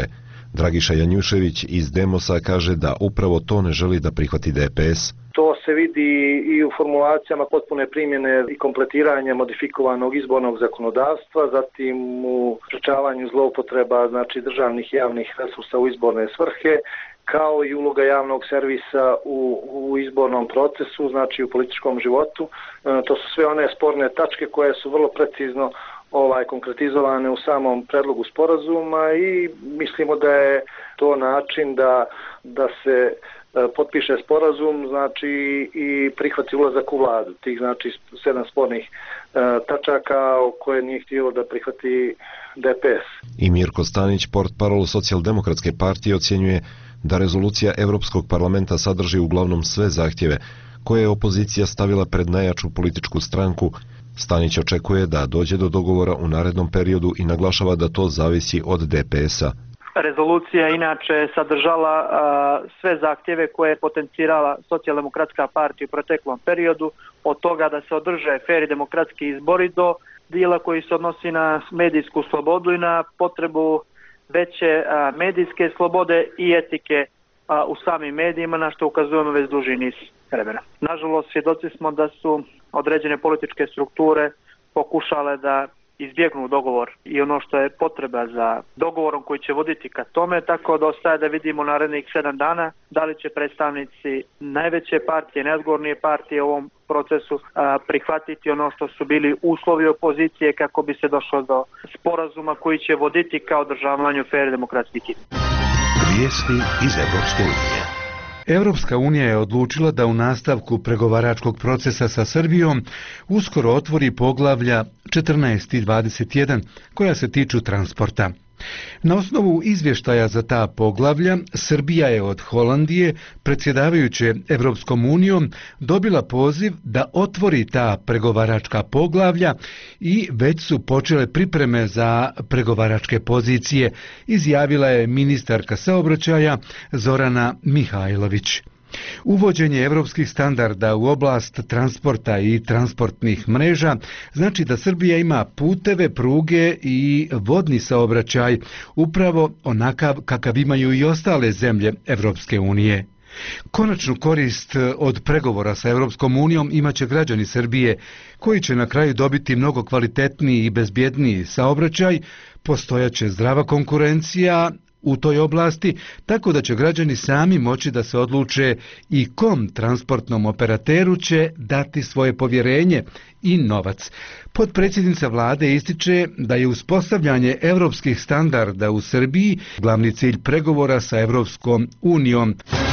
Dragiša Janjušević iz Demosa kaže da upravo to ne želi da prihvati D P S. To se vidi i u formulacijama potpune primjene i kompletiranja modifikovanog izbornog zakonodavstva, zatim u sprečavanju zloupotreba znači državnih javnih resursa u izborne svrhe, kao i uloga javnog servisa u, u izbornom procesu, znači u političkom životu. E, to su sve one sporne tačke koje su vrlo precizno ovaj konkretizovane u samom predlogu sporazuma i mislimo da je to način da, da se potpiše sporazum, znači i prihvati ulazak u vladu. Tih znači sedam spornih e, tačaka o koje nije htio da prihvati D P S. I Mirko Stanić, portparol Socijaldemokratske partije, ocjenjuje da rezolucija Europskog parlamenta sadrži uglavnom sve zahtjeve koje je opozicija stavila pred najjaču političku stranku. Stanić očekuje da dođe do dogovora u narednom periodu i naglašava da to zavisi od D P S-a. Rezolucija inače sadržala a, sve zahtjeve koje je potencirala Socijaldemokratska partija u proteklom periodu, od toga da se održe fer i demokratski izbori do dijela koji se odnosi na medijsku slobodu i na potrebu veće a, medijske slobode i etike a, u samim medijima, na što ukazujemo već duži niz vremena. Nažalost, svjedoci smo da su određene političke strukture pokušale da izbjegnu dogovor i ono što je potreba za dogovorom koji će voditi ka tome, tako da ostaje da vidimo narednih sedam dana da li će predstavnici najveće partije, najodgovornije partije u ovom procesu a, prihvatiti ono što su bili uslovi opozicije kako bi se došlo do sporazuma koji će voditi ka održavanju fer demokratskih izbora. Vijesti iz Evropske unije. Evropska unija je odlučila da u nastavku pregovaračkog procesa sa Srbijom uskoro otvori poglavlja četrnaest i dvadeset jedan koja se tiču transporta. Na osnovu izvještaja za ta poglavlja, Srbija je od Holandije, predsjedavajuće Evropskom unijom, dobila poziv da otvori ta pregovaračka poglavlja i već su počele pripreme za pregovaračke pozicije, izjavila je ministarka saobraćaja Zorana Mihajlović. Uvođenje evropskih standarda u oblast transporta i transportnih mreža znači da Srbija ima puteve, pruge i vodni saobraćaj upravo onakav kakav imaju i ostale zemlje Evropske unije. Konačnu korist od pregovora sa Evropskom unijom imaće građani Srbije, koji će na kraju dobiti mnogo kvalitetniji i bezbjedniji saobraćaj, postojaće zdrava konkurencija u toj oblasti, tako da će građani sami moći da se odluče i kom transportnom operateru će dati svoje povjerenje i novac. Potpredsjednica vlade ističe da je uspostavljanje evropskih standarda u Srbiji glavni cilj pregovora sa Evropskom unijom.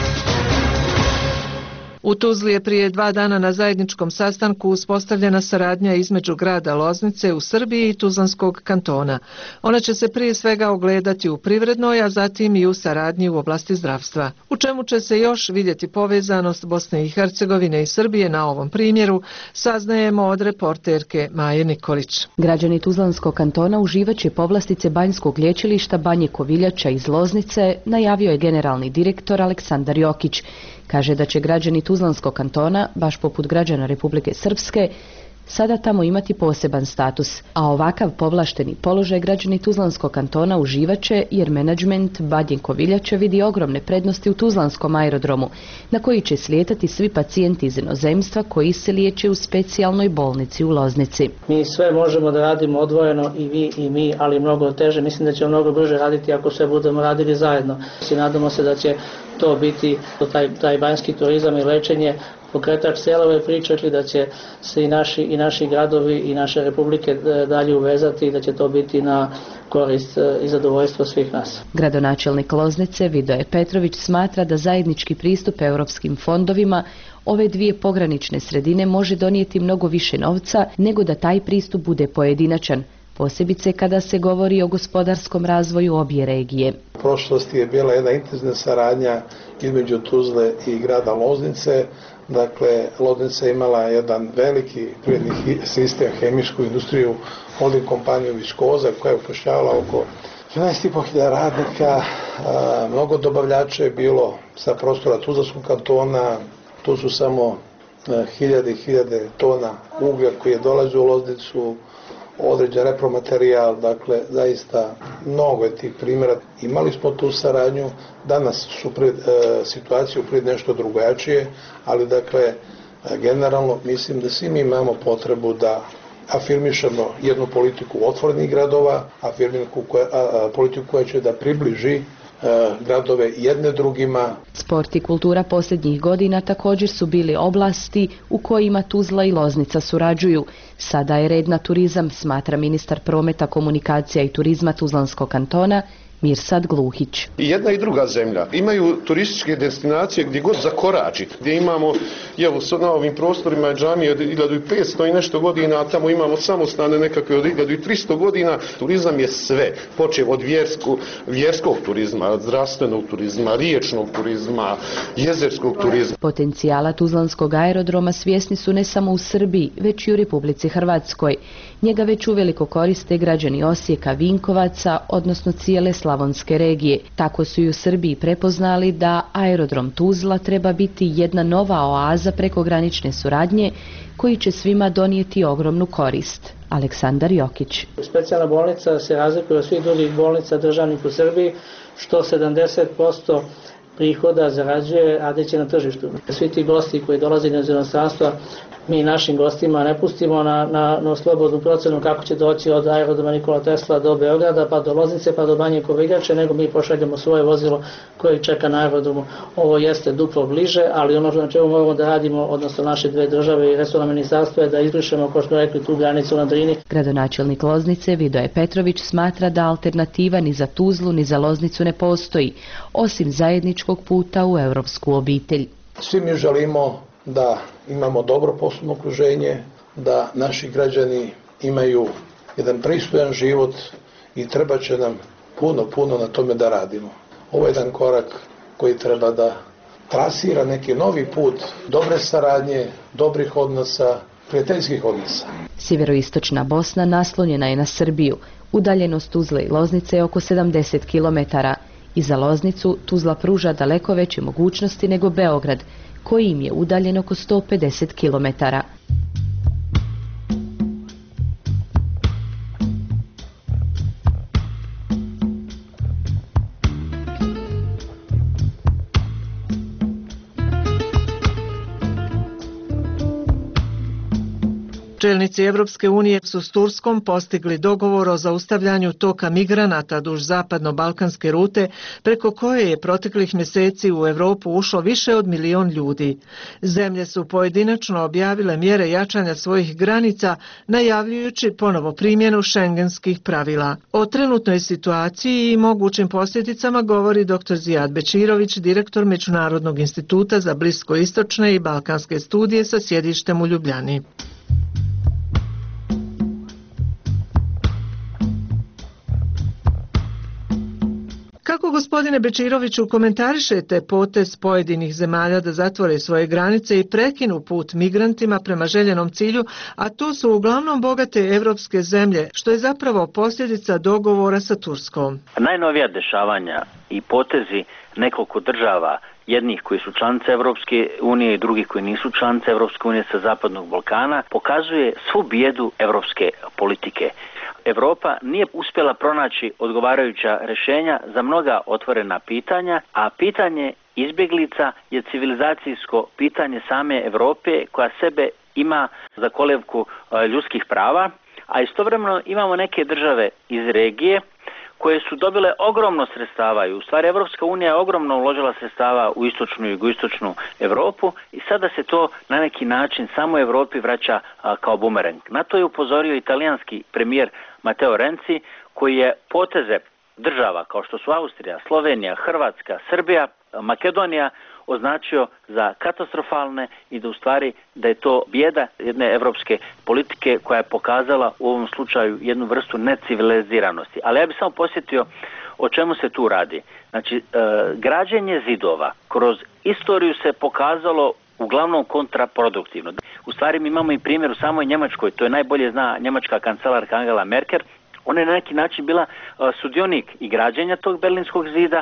U Tuzli je prije dva dana na zajedničkom sastanku uspostavljena saradnja između grada Loznice u Srbiji i Tuzlanskog kantona. Ona će se prije svega ogledati u privrednoj, a zatim i u saradnji u oblasti zdravstva. U čemu će se još vidjeti povezanost Bosne i Hercegovine i Srbije na ovom primjeru, saznajemo od reporterke Maje Nikolić. Građani Tuzlanskog kantona uživaće povlastice Banjskog lječilišta Banje Koviljača iz Loznice, najavio je generalni direktor Aleksandar Jokić. Kaže da će građani Tuzlanskog kantona, baš poput građana Republike Srpske, sada tamo imati poseban status, a ovakav povlašteni položaj građani Tuzlanskog kantona uživaće jer menadžment Banje Koviljača vidi ogromne prednosti u Tuzlanskom aerodromu, na koji će slijetati svi pacijenti iz inozemstva koji se liječe u specijalnoj bolnici u Loznici. Mi sve možemo da radimo odvojeno, i vi i mi, ali mnogo teže. Mislim da ćemo mnogo brže raditi ako sve budemo radili zajedno. I nadamo se da će to biti taj, taj banjski turizam i lečenje pokretač cijele ove priče, da će se i naši, i naši gradovi i naše republike dalje uvezati i da će to biti na korist i zadovoljstvo svih nas. Gradonačelnik Loznice Vidoje Petrović smatra da zajednički pristup europskim fondovima ove dvije pogranične sredine može donijeti mnogo više novca nego da taj pristup bude pojedinačan, posebice kada se govori o gospodarskom razvoju obje regije. U prošlosti je bila jedna intenzivna saradnja između Tuzle i grada Loznice. Dakle, Loznica je imala jedan veliki privredni sistem, hemijsku industriju, holding kompaniju Viskoza koja je upošljavala oko jedanaest i po hiljada radnika, a, mnogo dobavljača je bilo sa prostora Tuzlanskog kantona, tu su samo a, hiljade i hiljade tona uglja koji je dolazio u Loznicu, određen repromaterijal, dakle zaista mnogo je tih primjera. Imali smo tu saradnju, danas su pred, e, situacije pred nešto drugačije, ali dakle generalno mislim da svi mi imamo potrebu da afirmišemo jednu politiku otvorenih gradova, afirmišu koja, a, a, politiku koja će da približi gradove jedne drugima. Sport i kultura posljednjih godina također su bili oblasti u kojima Tuzla i Loznica surađuju. Sada je red na turizam, smatra ministar prometa, komunikacija i turizma Tuzlanskog kantona Mirsad Gluhić. I jedna i druga zemlja imaju turističke destinacije gdje god zakorači, gdje imamo, evo na ovim prostorima je džamije od hiljadu petsto i nešto godina, a tamo imamo samostane nekakve od hiljadu tristo godina. Turizam je sve, počev od vjersku, vjerskog turizma, od zdravstvenog turizma, riječnog turizma, jezerskog turizma. Potencijala Tuzlanskog aerodroma svjesni su ne samo u Srbiji, već i u Republici Hrvatskoj. Njega već uveliko koriste građani Osijeka, Vinkovaca, odnosno cijele slavonske regije. Tako su i u Srbiji prepoznali da aerodrom Tuzla treba biti jedna nova oaza prekogranične suradnje koji će svima donijeti ogromnu korist. Aleksandar Jokić. Specijalna bolnica se razlikuje od svih drugih bolnica državnih u Srbiji, što sedamdeset posto prihoda zarađuje radeći na tržištu. Svi ti gosti koji dolaze iz inostranstva, mi našim gostima ne pustimo na, na, na slobodnu procenu kako će doći od aerodroma Nikola Tesla do Beograda, pa do Loznice, pa do Banje Koviljače, nego mi pošaljemo svoje vozilo koje čeka na aerodromu. Ovo jeste duplo bliže, ali ono na čemu moramo da radimo, odnosno naše dve države i resorno ministarstvo, je da izbrišemo, kao što smo rekli, tu granicu na Drini. Gradonačelnik Loznice Vidoje Petrović smatra da alternativa ni za Tuzlu ni za Loznicu ne postoji, osim zajedničkog puta u europsku obitelj. Svi mi želimo da imamo dobro poslovno okruženje, da naši građani imaju jedan pristojan život i treba će nam puno, puno na tome da radimo. Ovo je jedan korak koji treba da trasira neki novi put dobre saradnje, dobrih odnosa, prijateljskih odnosa. Sjeveroistočna Bosna naslonjena je na Srbiju. Udaljenost Tuzle i Loznice je oko sedamdeset kilometara. I za Loznicu Tuzla pruža daleko veće mogućnosti nego Beograd, koji im je udaljen oko sto pedeset kilometara. Čelnici Evropske unije su s Turskom postigli dogovor o zaustavljanju toka migranata duž zapadno-balkanske rute, preko koje je proteklih mjeseci u Europu ušlo više od milion ljudi. Zemlje su pojedinačno objavile mjere jačanja svojih granica, najavljujući ponovo primjenu šengenskih pravila. O trenutnoj situaciji i mogućim posljedicama govori dr Zijad Bečirović, direktor Međunarodnog instituta za bliskoistočne i balkanske studije sa sjedištem u Ljubljani. Kako, gospodine Bečiroviću, komentarišete potez pojedinih zemalja da zatvore svoje granice i prekinu put migrantima prema željenom cilju, a to su uglavnom bogate evropske zemlje, što je zapravo posljedica dogovora sa Turskom? Najnovija dešavanja i potezi nekoliko država, jednih koji su članice Evropske unije i drugih koji nisu članice Evropske unije sa Zapadnog Balkana, pokazuje svu bijedu evropske politike. Evropa nije uspjela pronaći odgovarajuća rješenja za mnoga otvorena pitanja, a pitanje izbjeglica je civilizacijsko pitanje same Evrope koja sebe ima za kolevku ljudskih prava, a istovremeno imamo neke države iz regije koje su dobile ogromno sredstava i u stvari Evropska unija je ogromno uložila sredstava u istočnu i jugoistočnu Europu i sada se to na neki način samo Europi vraća a, kao bumerang. Na to je upozorio italijanski premijer Matteo Renzi koji je poteze država kao što su Austrija, Slovenija, Hrvatska, Srbija, Makedonija označio za katastrofalne i da u stvari da je to bijeda jedne evropske politike koja je pokazala u ovom slučaju jednu vrstu neciviliziranosti. Ali ja bih samo posjetio o čemu se tu radi. Znači, e, građenje zidova kroz istoriju se pokazalo uglavnom kontraproduktivno. U stvari mi imamo i primjer u samoj Njemačkoj, to je najbolje zna njemačka kancelarka Angela Merkel. Ona je na neki način bila uh, sudionik i građenja tog Berlinskog zida,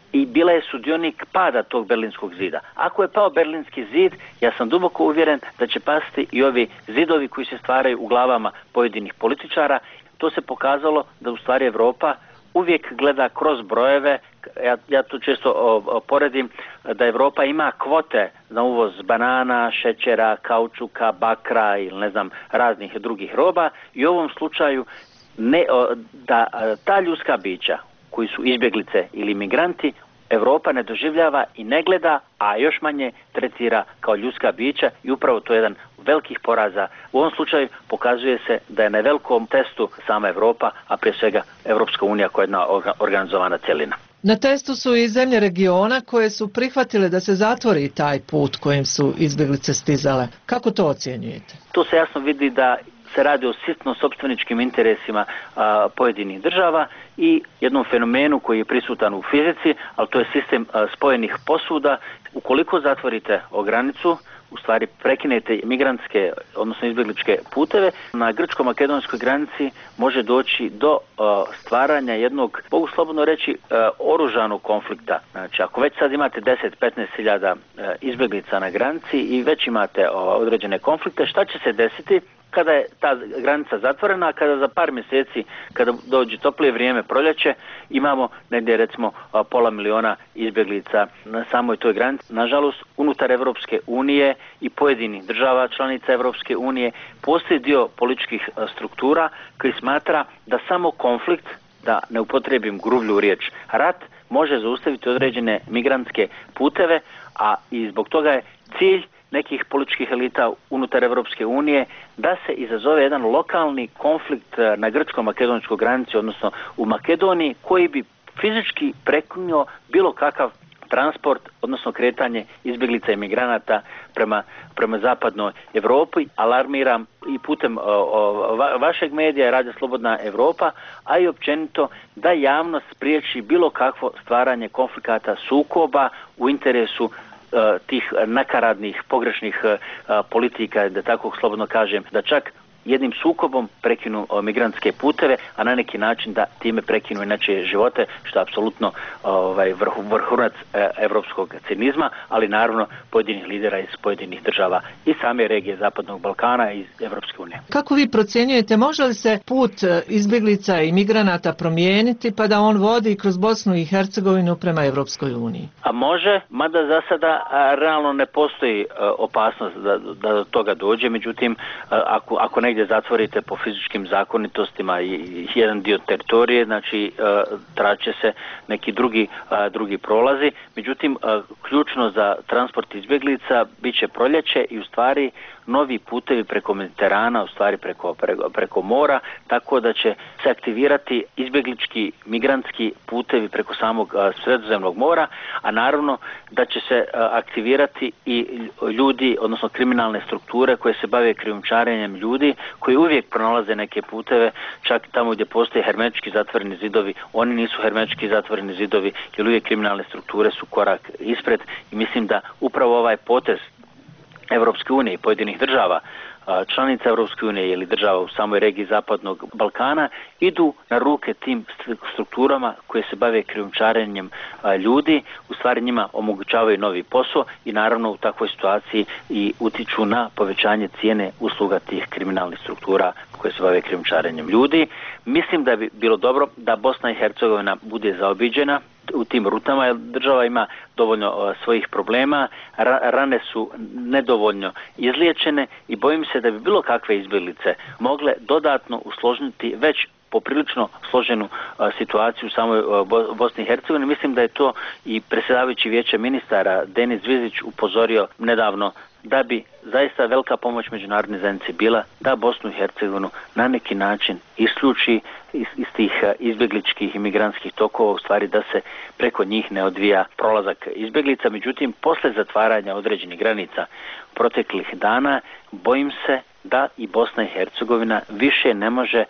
i bila je sudionik pada tog Berlinskog zida. Ako je pao Berlinski zid, ja sam duboko uvjeren da će pasti i ovi zidovi koji se stvaraju u glavama pojedinih političara. To se pokazalo da u stvari Europa uvijek gleda kroz brojeve. Ja, ja tu često o, o, poredim da Europa ima kvote na uvoz banana, šećera, kaučuka, bakra ili ne znam raznih drugih roba i u ovom slučaju ne, o, da ta ljudska bića koji su izbjeglice ili migranti Europa ne doživljava i ne gleda, a još manje tretira kao ljudska bića i upravo to je jedan velikih poraza. U ovom slučaju pokazuje se da je na velikom testu sama Europa, a prije svega Europska unija koja je jedna organizovana cjelina. Na testu su i zemlje regiona koje su prihvatile da se zatvori taj put kojim su izbjeglice stizale. Kako to ocjenjujete? To se jasno vidi da se radi o sitno sopstveničkim interesima a, pojedinih država i jednom fenomenu koji je prisutan u fizici, ali to je sistem a, spojenih posuda. Ukoliko zatvorite o granicu, u stvari prekinete migrantske, odnosno izbjegličke puteve, na grčko-makedonskoj granici može doći do uh, stvaranja jednog, mogu slobodno reći, uh, oružanog konflikta. Znači, ako već sad imate deset do petnaest hiljada uh, izbjeglica na granici i već imate uh, određene konflikte, šta će se desiti kada je ta granica zatvorena, kada za par mjeseci, kada dođe toplije vrijeme, proljeće, imamo negdje recimo pola miliona izbjeglica na samoj toj granici. Nažalost, unutar Europske unije i pojedinih država članica Europske unije postoji dio političkih struktura koji smatra da samo konflikt, da ne upotrijebim grublju riječ, rat, može zaustaviti određene migrantske puteve, a i zbog toga je cilj nekih političkih elita unutar Europske unije da se izazove jedan lokalni konflikt na grčko-makedonskoj granici, odnosno u Makedoniji, koji bi fizički prekinuo bilo kakav transport, odnosno kretanje izbjeglica i migranata prema, prema zapadnoj Europi. Alarmiram i putem o, o, va, vašeg medija Radio Slobodna Europa, a i općenito da javnost spriječi bilo kakvo stvaranje konflikata, sukoba u interesu tih nakaradnih, pogrešnih politika, da tako slobodno kažem, da čak jednim sukobom prekinu migrantske puteve, a na neki način da time prekinu inače živote, što je apsolutno ovaj, vrhu, vrhunac evropskog cinizma, ali naravno pojedinih lidera iz pojedinih država i same regije Zapadnog Balkana i Evropske unije. Kako vi procjenjujete, može li se put izbjeglica i migranata promijeniti pa da on vodi kroz Bosnu i Hercegovinu prema Evropskoj uniji? A može, mada za sada a, realno ne postoji a, opasnost da, da do toga dođe, međutim a, ako, ako negdje zatvorite po fizičkim zakonitostima i, i jedan dio teritorije, znači a, traće se neki drugi, a, drugi prolazi, međutim a, ključno za transport izbjeglica bit će proljeće i u stvari novi putevi preko Mediterana, u stvari preko, preko, preko mora, tako da će se aktivirati izbjeglički migrantski putevi preko samog a, Sredozemnog mora, a naravno da će se a, aktivirati i ljudi, odnosno kriminalne strukture koje se bave krijumčarenjem ljudi, koji uvijek pronalaze neke puteve, čak tamo gdje postoje hermetički zatvoreni zidovi, oni nisu hermetički zatvoreni zidovi, jer uvijek kriminalne strukture su korak ispred i mislim da upravo ovaj potez Evropske unije i pojedinih država, članica Evropske unije ili država u samoj regiji Zapadnog Balkana idu na ruke tim strukturama koje se bave krijumčarenjem ljudi, u stvari njima omogućavaju novi posao i naravno u takvoj situaciji i utiču na povećanje cijene usluga tih kriminalnih struktura koje se bave krijumčarenjem ljudi. Mislim da bi bilo dobro da Bosna i Hercegovina bude zaobiđena u tim rutama, jer država ima dovoljno uh, svojih problema, Ra rane su nedovoljno izliječene i bojim se da bi bilo kakve izbjeglice mogle dodatno usložniti već poprilično složenu uh, situaciju u samoj uh, Bosni i Hercegovini. Mislim da je to i predsjedavajući vijeća ministara Denis Zvizić upozorio nedavno da bi zaista velika pomoć međunarodne zajednice bila da Bosnu i Hercegovinu na neki način isključi iz, iz tih izbjegličkih i migrantskih tokova, u stvari da se preko njih ne odvija prolazak izbjeglica. Međutim, posle zatvaranja određenih granica proteklih dana, bojim se da i Bosna i Hercegovina više ne može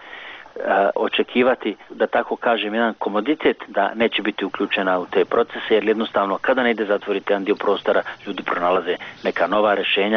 očekivati, da tako kažem, jedan komoditet da neće biti uključena u te procese, jer jednostavno kada ne ide zatvoriti jedan dio prostora, ljudi pronalaze neka nova rješenja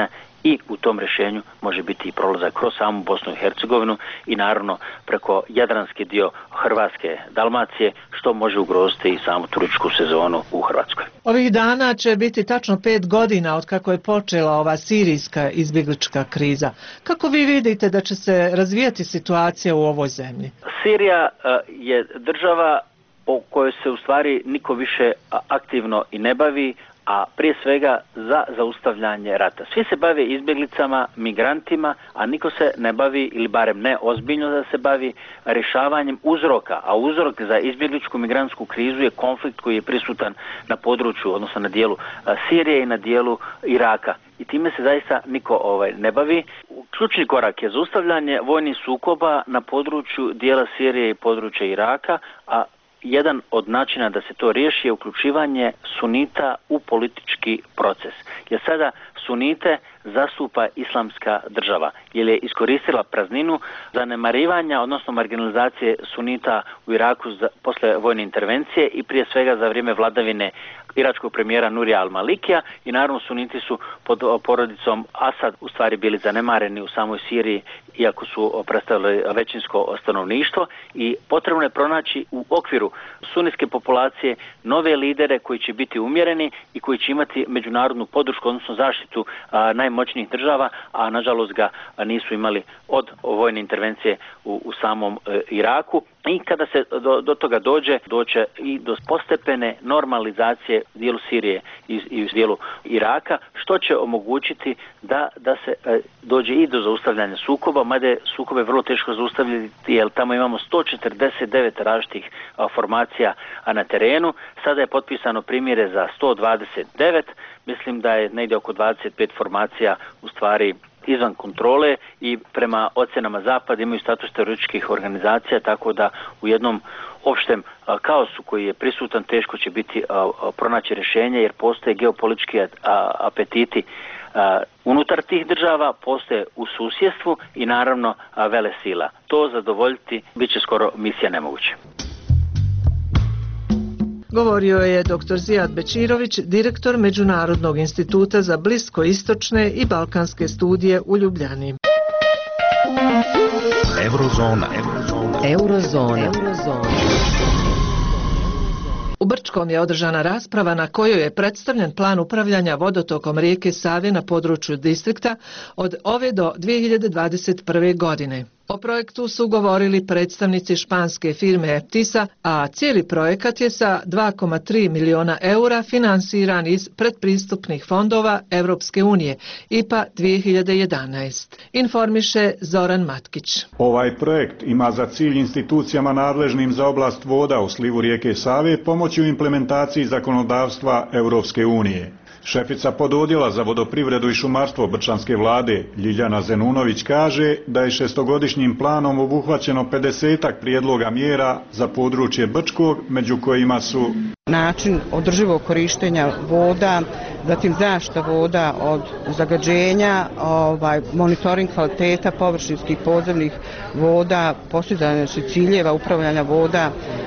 i u tom rješenju može biti i prolazak kroz samu Bosnu i Hercegovinu i naravno preko jadranski dio Hrvatske Dalmacije, što može ugroziti i samu turističku sezonu u Hrvatskoj. Ovih dana će biti tačno pet godina od kako je počela ova sirijska izbjeglička kriza. Kako vi vidite da će se razvijati situacija u ovoj zemlji? Sirija je država o kojoj se u stvari niko više aktivno i ne bavi, a prije svega za zaustavljanje rata. Svi se bave izbjeglicama, migrantima, a niko se ne bavi, ili barem ne ozbiljno da se bavi, rješavanjem uzroka. A uzrok za izbjegličku migrantsku krizu je konflikt koji je prisutan na području, odnosno na dijelu Sirije i na dijelu Iraka. I time se zaista niko ovaj, ne bavi. Ključni korak je zaustavljanje vojnih sukoba na području dijela Sirije i područja Iraka, a jedan od načina da se to riješi je uključivanje sunita u politički proces. Jer sada sunite zastupa islamska država, jer je iskoristila prazninu zanemarivanja, odnosno marginalizacije sunita u Iraku za, posle vojne intervencije i prije svega za vrijeme vladavine iračkog premijera Nurija al-Malikija, i naravno suniti su pod porodicom Asad u stvari bili zanemareni u samoj Siriji, iako su predstavili većinsko stanovništvo, i potrebno je pronaći u okviru sunitske populacije nove lidere koji će biti umjereni i koji će imati međunarodnu podršku, odnosno zaštitu a, najmoćnijih država, a nažalost ga nisu imali od vojne intervencije u, u samom e, Iraku. I kada se do, do toga dođe, doće i do postepene normalizacije u dijelu Sirije i, i u dijelu Iraka, što će omogućiti da, da se e, dođe i do zaustavljanja sukoba, mada je sukobe vrlo teško zaustavljati, jer tamo imamo sto četrdeset devet različitih a, formacija a, na terenu. Sada je potpisano primjere za sto dvadeset devet, mislim da je negdje oko dvadeset pet formacija u stvari izvan kontrole i prema ocjenama Zapada imaju status terorističkih organizacija, tako da u jednom opštem a, kaosu koji je prisutan teško će biti a, a, pronaći rješenje, jer postoje geopolitički a, a, apetiti a, unutar tih država, postoje u susjedstvu i naravno a, vele sila. To zadovoljiti bit će skoro misija nemoguće. Govorio je doktor Zijad Bečirović, direktor Međunarodnog instituta za bliskoistočne i balkanske studije u Ljubljani. Eurozona. Eurozona. Eurozona. Eurozona. U Brčkom je održana rasprava na kojoj je predstavljen plan upravljanja vodotokom rijeke Save na području distrikta od ove do dvije hiljade dvadeset prve. godine. O projektu su govorili predstavnici španske firme Eptisa, a cijeli projekat je sa dva zarez tri miliona eura finansiran iz predpristupnih fondova Evropske unije I P A dvije hiljade jedanaest. Informiše Zoran Matkić. Ovaj projekt ima za cilj institucijama nadležnim za oblast voda u slivu rijeke Save pomoći u implementaciji zakonodavstva Evropske unije. Šefica pododjela za vodoprivredu i šumarstvo Brčanske vlade Ljiljana Zenunović kaže da je šestogodišnjim planom obuhvaćeno pedesetak prijedloga mjera za područje Brčkog, među kojima su način održivog korištenja voda, zatim zaštita voda od zagađenja, ovaj, monitoring kvaliteta površinskih podzemnih voda, postizanje ciljeva upravljanja voda,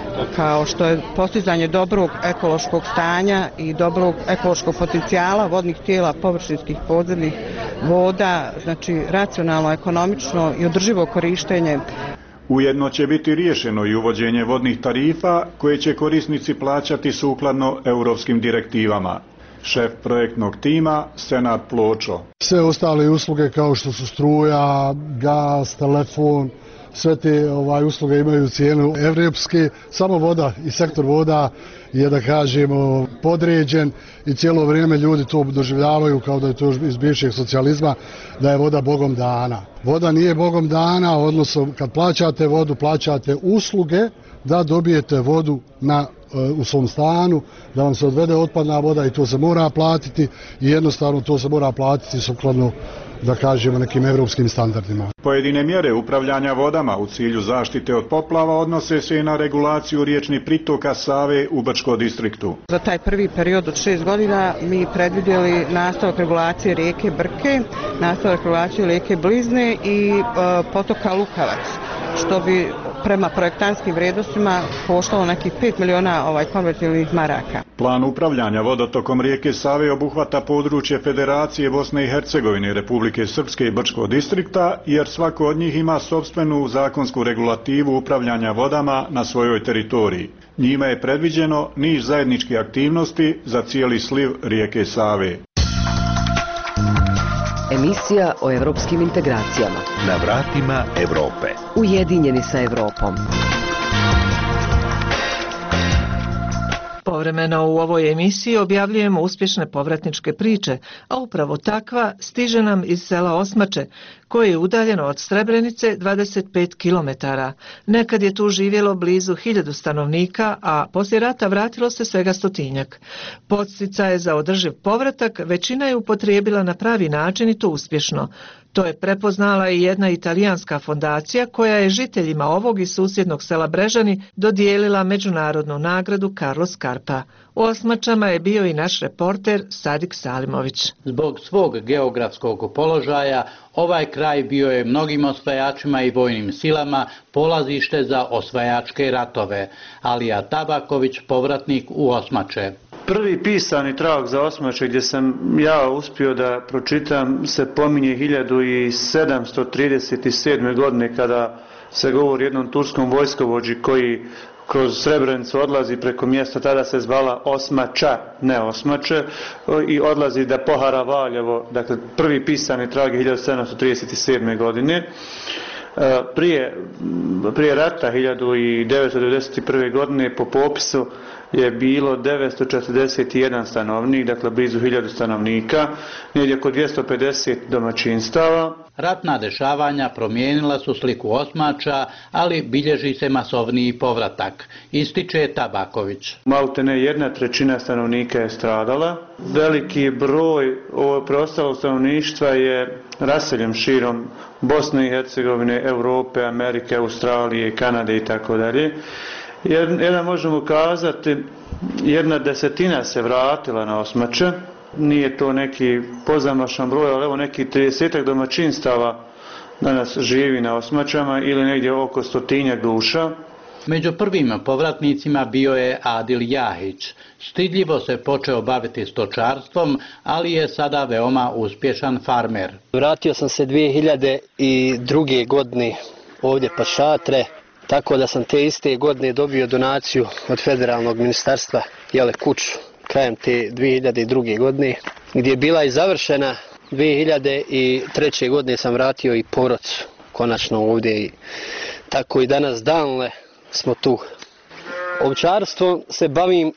kao što je postizanje dobrog ekološkog stanja i dobrog ekološkog potencijala vodnih tijela površinskih podzemnih voda, znači racionalno, ekonomično i održivo korištenje. Ujedno će biti riješeno i uvođenje vodnih tarifa koje će korisnici plaćati sukladno europskim direktivama. Šef projektnog tima Senad Pločo. Sve ostale usluge kao što su struja, gas, telefon, sve te ovaj, usluge imaju cijenu evropske, samo voda i sektor voda je, da kažemo, podređen i cijelo vrijeme ljudi to doživljavaju kao da je to iz bivšeg socijalizma, da je voda bogom dana. Voda nije bogom dana, odnosno kad plaćate vodu, plaćate usluge da dobijete vodu na, u svom stanu, da vam se odvede otpadna voda i to se mora platiti i jednostavno to se mora platiti sukladno, da kažemo, nekim evropskim standardima. Pojedine mjere upravljanja vodama u cilju zaštite od poplava odnose se i na regulaciju riječnih pritoka Save u Brčkom distriktu. Za taj prvi period od šest godina mi predvidjeli nastavak regulacije rijeke Brke, nastavak regulacije rijeke Blizne i e, potoka Lukavac, što bi prema projektanskim vrijednostima koštalo nekih pet miliona ovaj, konvertibilnih maraka. Plan upravljanja vodotokom rijeke Save obuhvata područje Federacije Bosne i Hercegovine, Republike Srpske i Brčkog distrikta, jer svako od njih ima sopstvenu zakonsku regulativu upravljanja vodama na svojoj teritoriji. Njime je predviđeno niz zajedničkih aktivnosti za cijeli sliv rijeke Save. Emisija o evropskim integracijama. Na vratima Evrope. Ujedinjeni sa Evropom. Povremeno u ovoj emisiji objavljujemo uspješne povratničke priče, a upravo takva stiže nam iz sela Osmače, koje je udaljeno od Srebrenice dvadeset pet kilometara. Nekad je tu živjelo blizu hiljadu stanovnika, a poslije rata vratilo se svega stotinjak. Podsticaje za održiv povratak većina je upotrijebila na pravi način i to uspješno. To je prepoznala i jedna italijanska fondacija koja je žiteljima ovog i susjednog sela Brežani dodijelila međunarodnu nagradu Carlo Scarpa. U Osmačama je bio i naš reporter Sadik Salimović. Zbog svog geografskog položaja ovaj kraj bio je mnogim osvajačima i vojnim silama polazište za osvajačke ratove. Alija Tabaković, povratnik u Osmače. Prvi pisani trag za Osmače gdje sam ja uspio da pročitam se pominje hiljadu sedamsto trideset sedme. godine kada se govori o jednom turskom vojskovođi koji kroz Srebrenicu odlazi preko mjesta, tada se zvala Osmača, ne Osmače, i odlazi da pohara Valjevo. Dakle, prvi pisani trag je hiljadu sedamsto trideset sedme. godine. Prije, prije rata hiljadu devetsto devedeset prve. godine po popisu je bilo devetsto četrdeset jedan stanovnik, dakle blizu hiljadu stanovnika, negdje oko dvjesto pedeset domaćinstava. Ratna dešavanja promijenila su sliku Osmača, ali bilježi se masovniji povratak, ističe Tabaković. Maltene jedna trećina stanovnika je stradala. Veliki broj preostalog stanovništva je raseljen širom Bosne i Hercegovine, Europe, Amerike, Australije, Kanade i tako dalje. Jedan možemo kazati, jedna desetina se vratila na Osmače, nije to neki pozamašan broj, ali evo neki tridesetak domaćinstava danas živi na Osmačama ili negdje oko stotinjak duša. Među prvim povratnicima bio je Adil Jahić. Stidljivo se počeo baviti stočarstvom, ali je sada veoma uspješan farmer. Vratio sam se dvije hiljade druge. godine ovdje pa Šatre. Tako da sam te iste godine dobio donaciju od federalnog ministarstva jele kuću krajem te dvije hiljade druge. godine, gdje je bila i završena. dvije hiljade treće. godine sam vratio i porodcu konačno ovdje i tako i danas danle smo tu. Ovčarstvom se bavim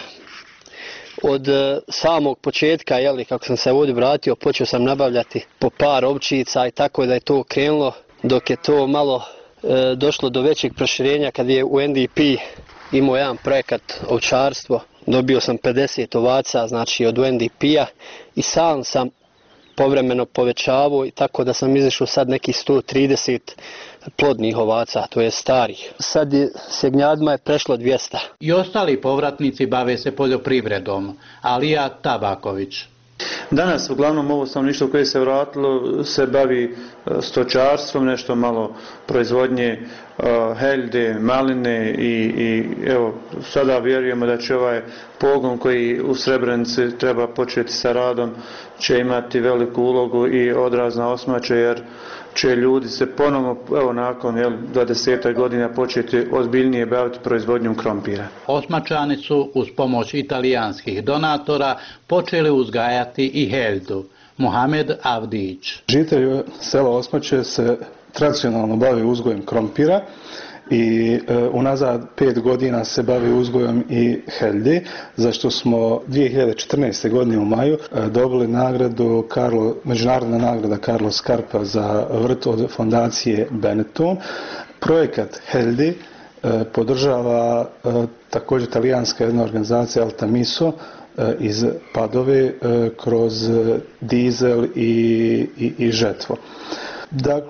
od samog početka, jeli, kako sam se ovdje vratio, počeo sam nabavljati po par ovčica i tako da je to krenulo, dok je to malo došlo do većeg proširenja kad je U N D P imao jedan projekat ovčarstvo. Dobio sam pedeset ovaca, znači od U N D P-a i sam sam povremeno povećavao i tako da sam izašao sad nekih sto trideset plodnih ovaca, to je starih. Sad je sjegnjadima je prešlo dvjesto. I ostali povratnici bave se poljoprivredom. Alija Tabaković. Danas uglavnom ovo stanovništvo koje se vratilo se bavi stočarstvom, nešto malo proizvodnje heljde, maline i, i evo sada vjerujemo da će ovaj pogon koji u Srebrenici treba početi sa radom će imati veliku ulogu i odraz na Osmače, jer će ljudi se ponovno evo nakon jel, dvadeset godina početi ozbiljnije baviti proizvodnjom krompira. Osmačani su uz pomoć italijanskih donatora počeli uzgajati i heljdu. Muhamed Avdić. Žitelji sela Osmače se tradicionalno bave uzgojem krompira i e, unazad pet godina se bavi uzgojom i heljdi, za što smo dvije hiljade četrnaeste. godine u maju e, dobili nagradu Carlo, međunarodna nagrada Carlo Scarpa za vrt od fondacije Benetton. Projekat heljdi e, podržava e, također talijanska jedna organizacija Altamiso e, iz Padove e, kroz dizel i, i, i žetvo. Dakle,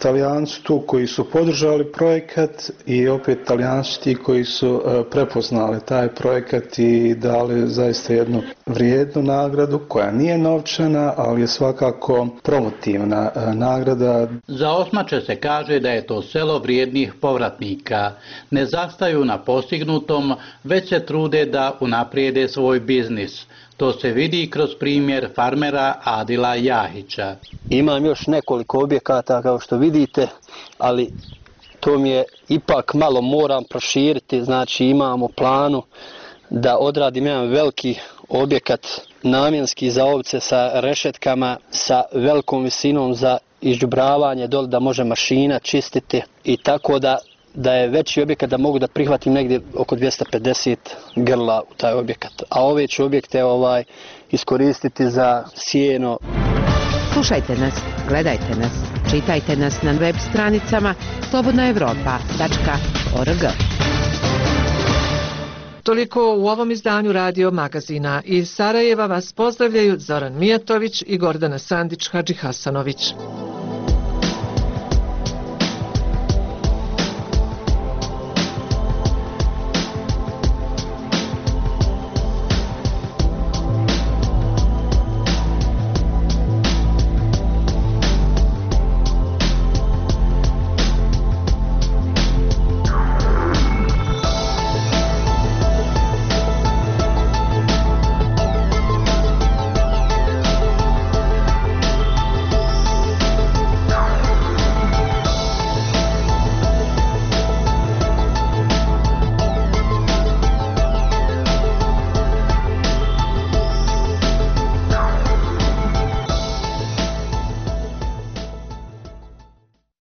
Talijanci tu koji su podržali projekat i opet Talijanci ti koji su prepoznali taj projekat i dali zaista jednu vrijednu nagradu koja nije novčana, ali je svakako promotivna nagrada. Za Osmače se kaže da je to selo vrijednih povratnika. Ne zastaju na postignutom, već se trude da unaprijede svoj biznis. To se vidi kroz primjer farmera Adila Jahića. Imam još nekoliko objekata kao što vidite, ali to mi je ipak malo moram proširiti. Znači imamo planu da odradim jedan veliki objekat namjenski za ovce sa rešetkama, sa velikom visinom za izđubravanje dole da može mašina čistiti i tako da da je veći objekat da mogu da prihvatim negdje oko dvjesto pedeset grla u taj objekat. A ove ću objekte ovaj, iskoristiti za sjeno. Slušajte nas, gledajte nas, čitajte nas na web stranicama slobodna evropa tačka org. Toliko u ovom izdanju radio magazina. Iz Sarajeva vas pozdravljaju Zoran Mijatović i Gordana Sandić Hadžihasanović.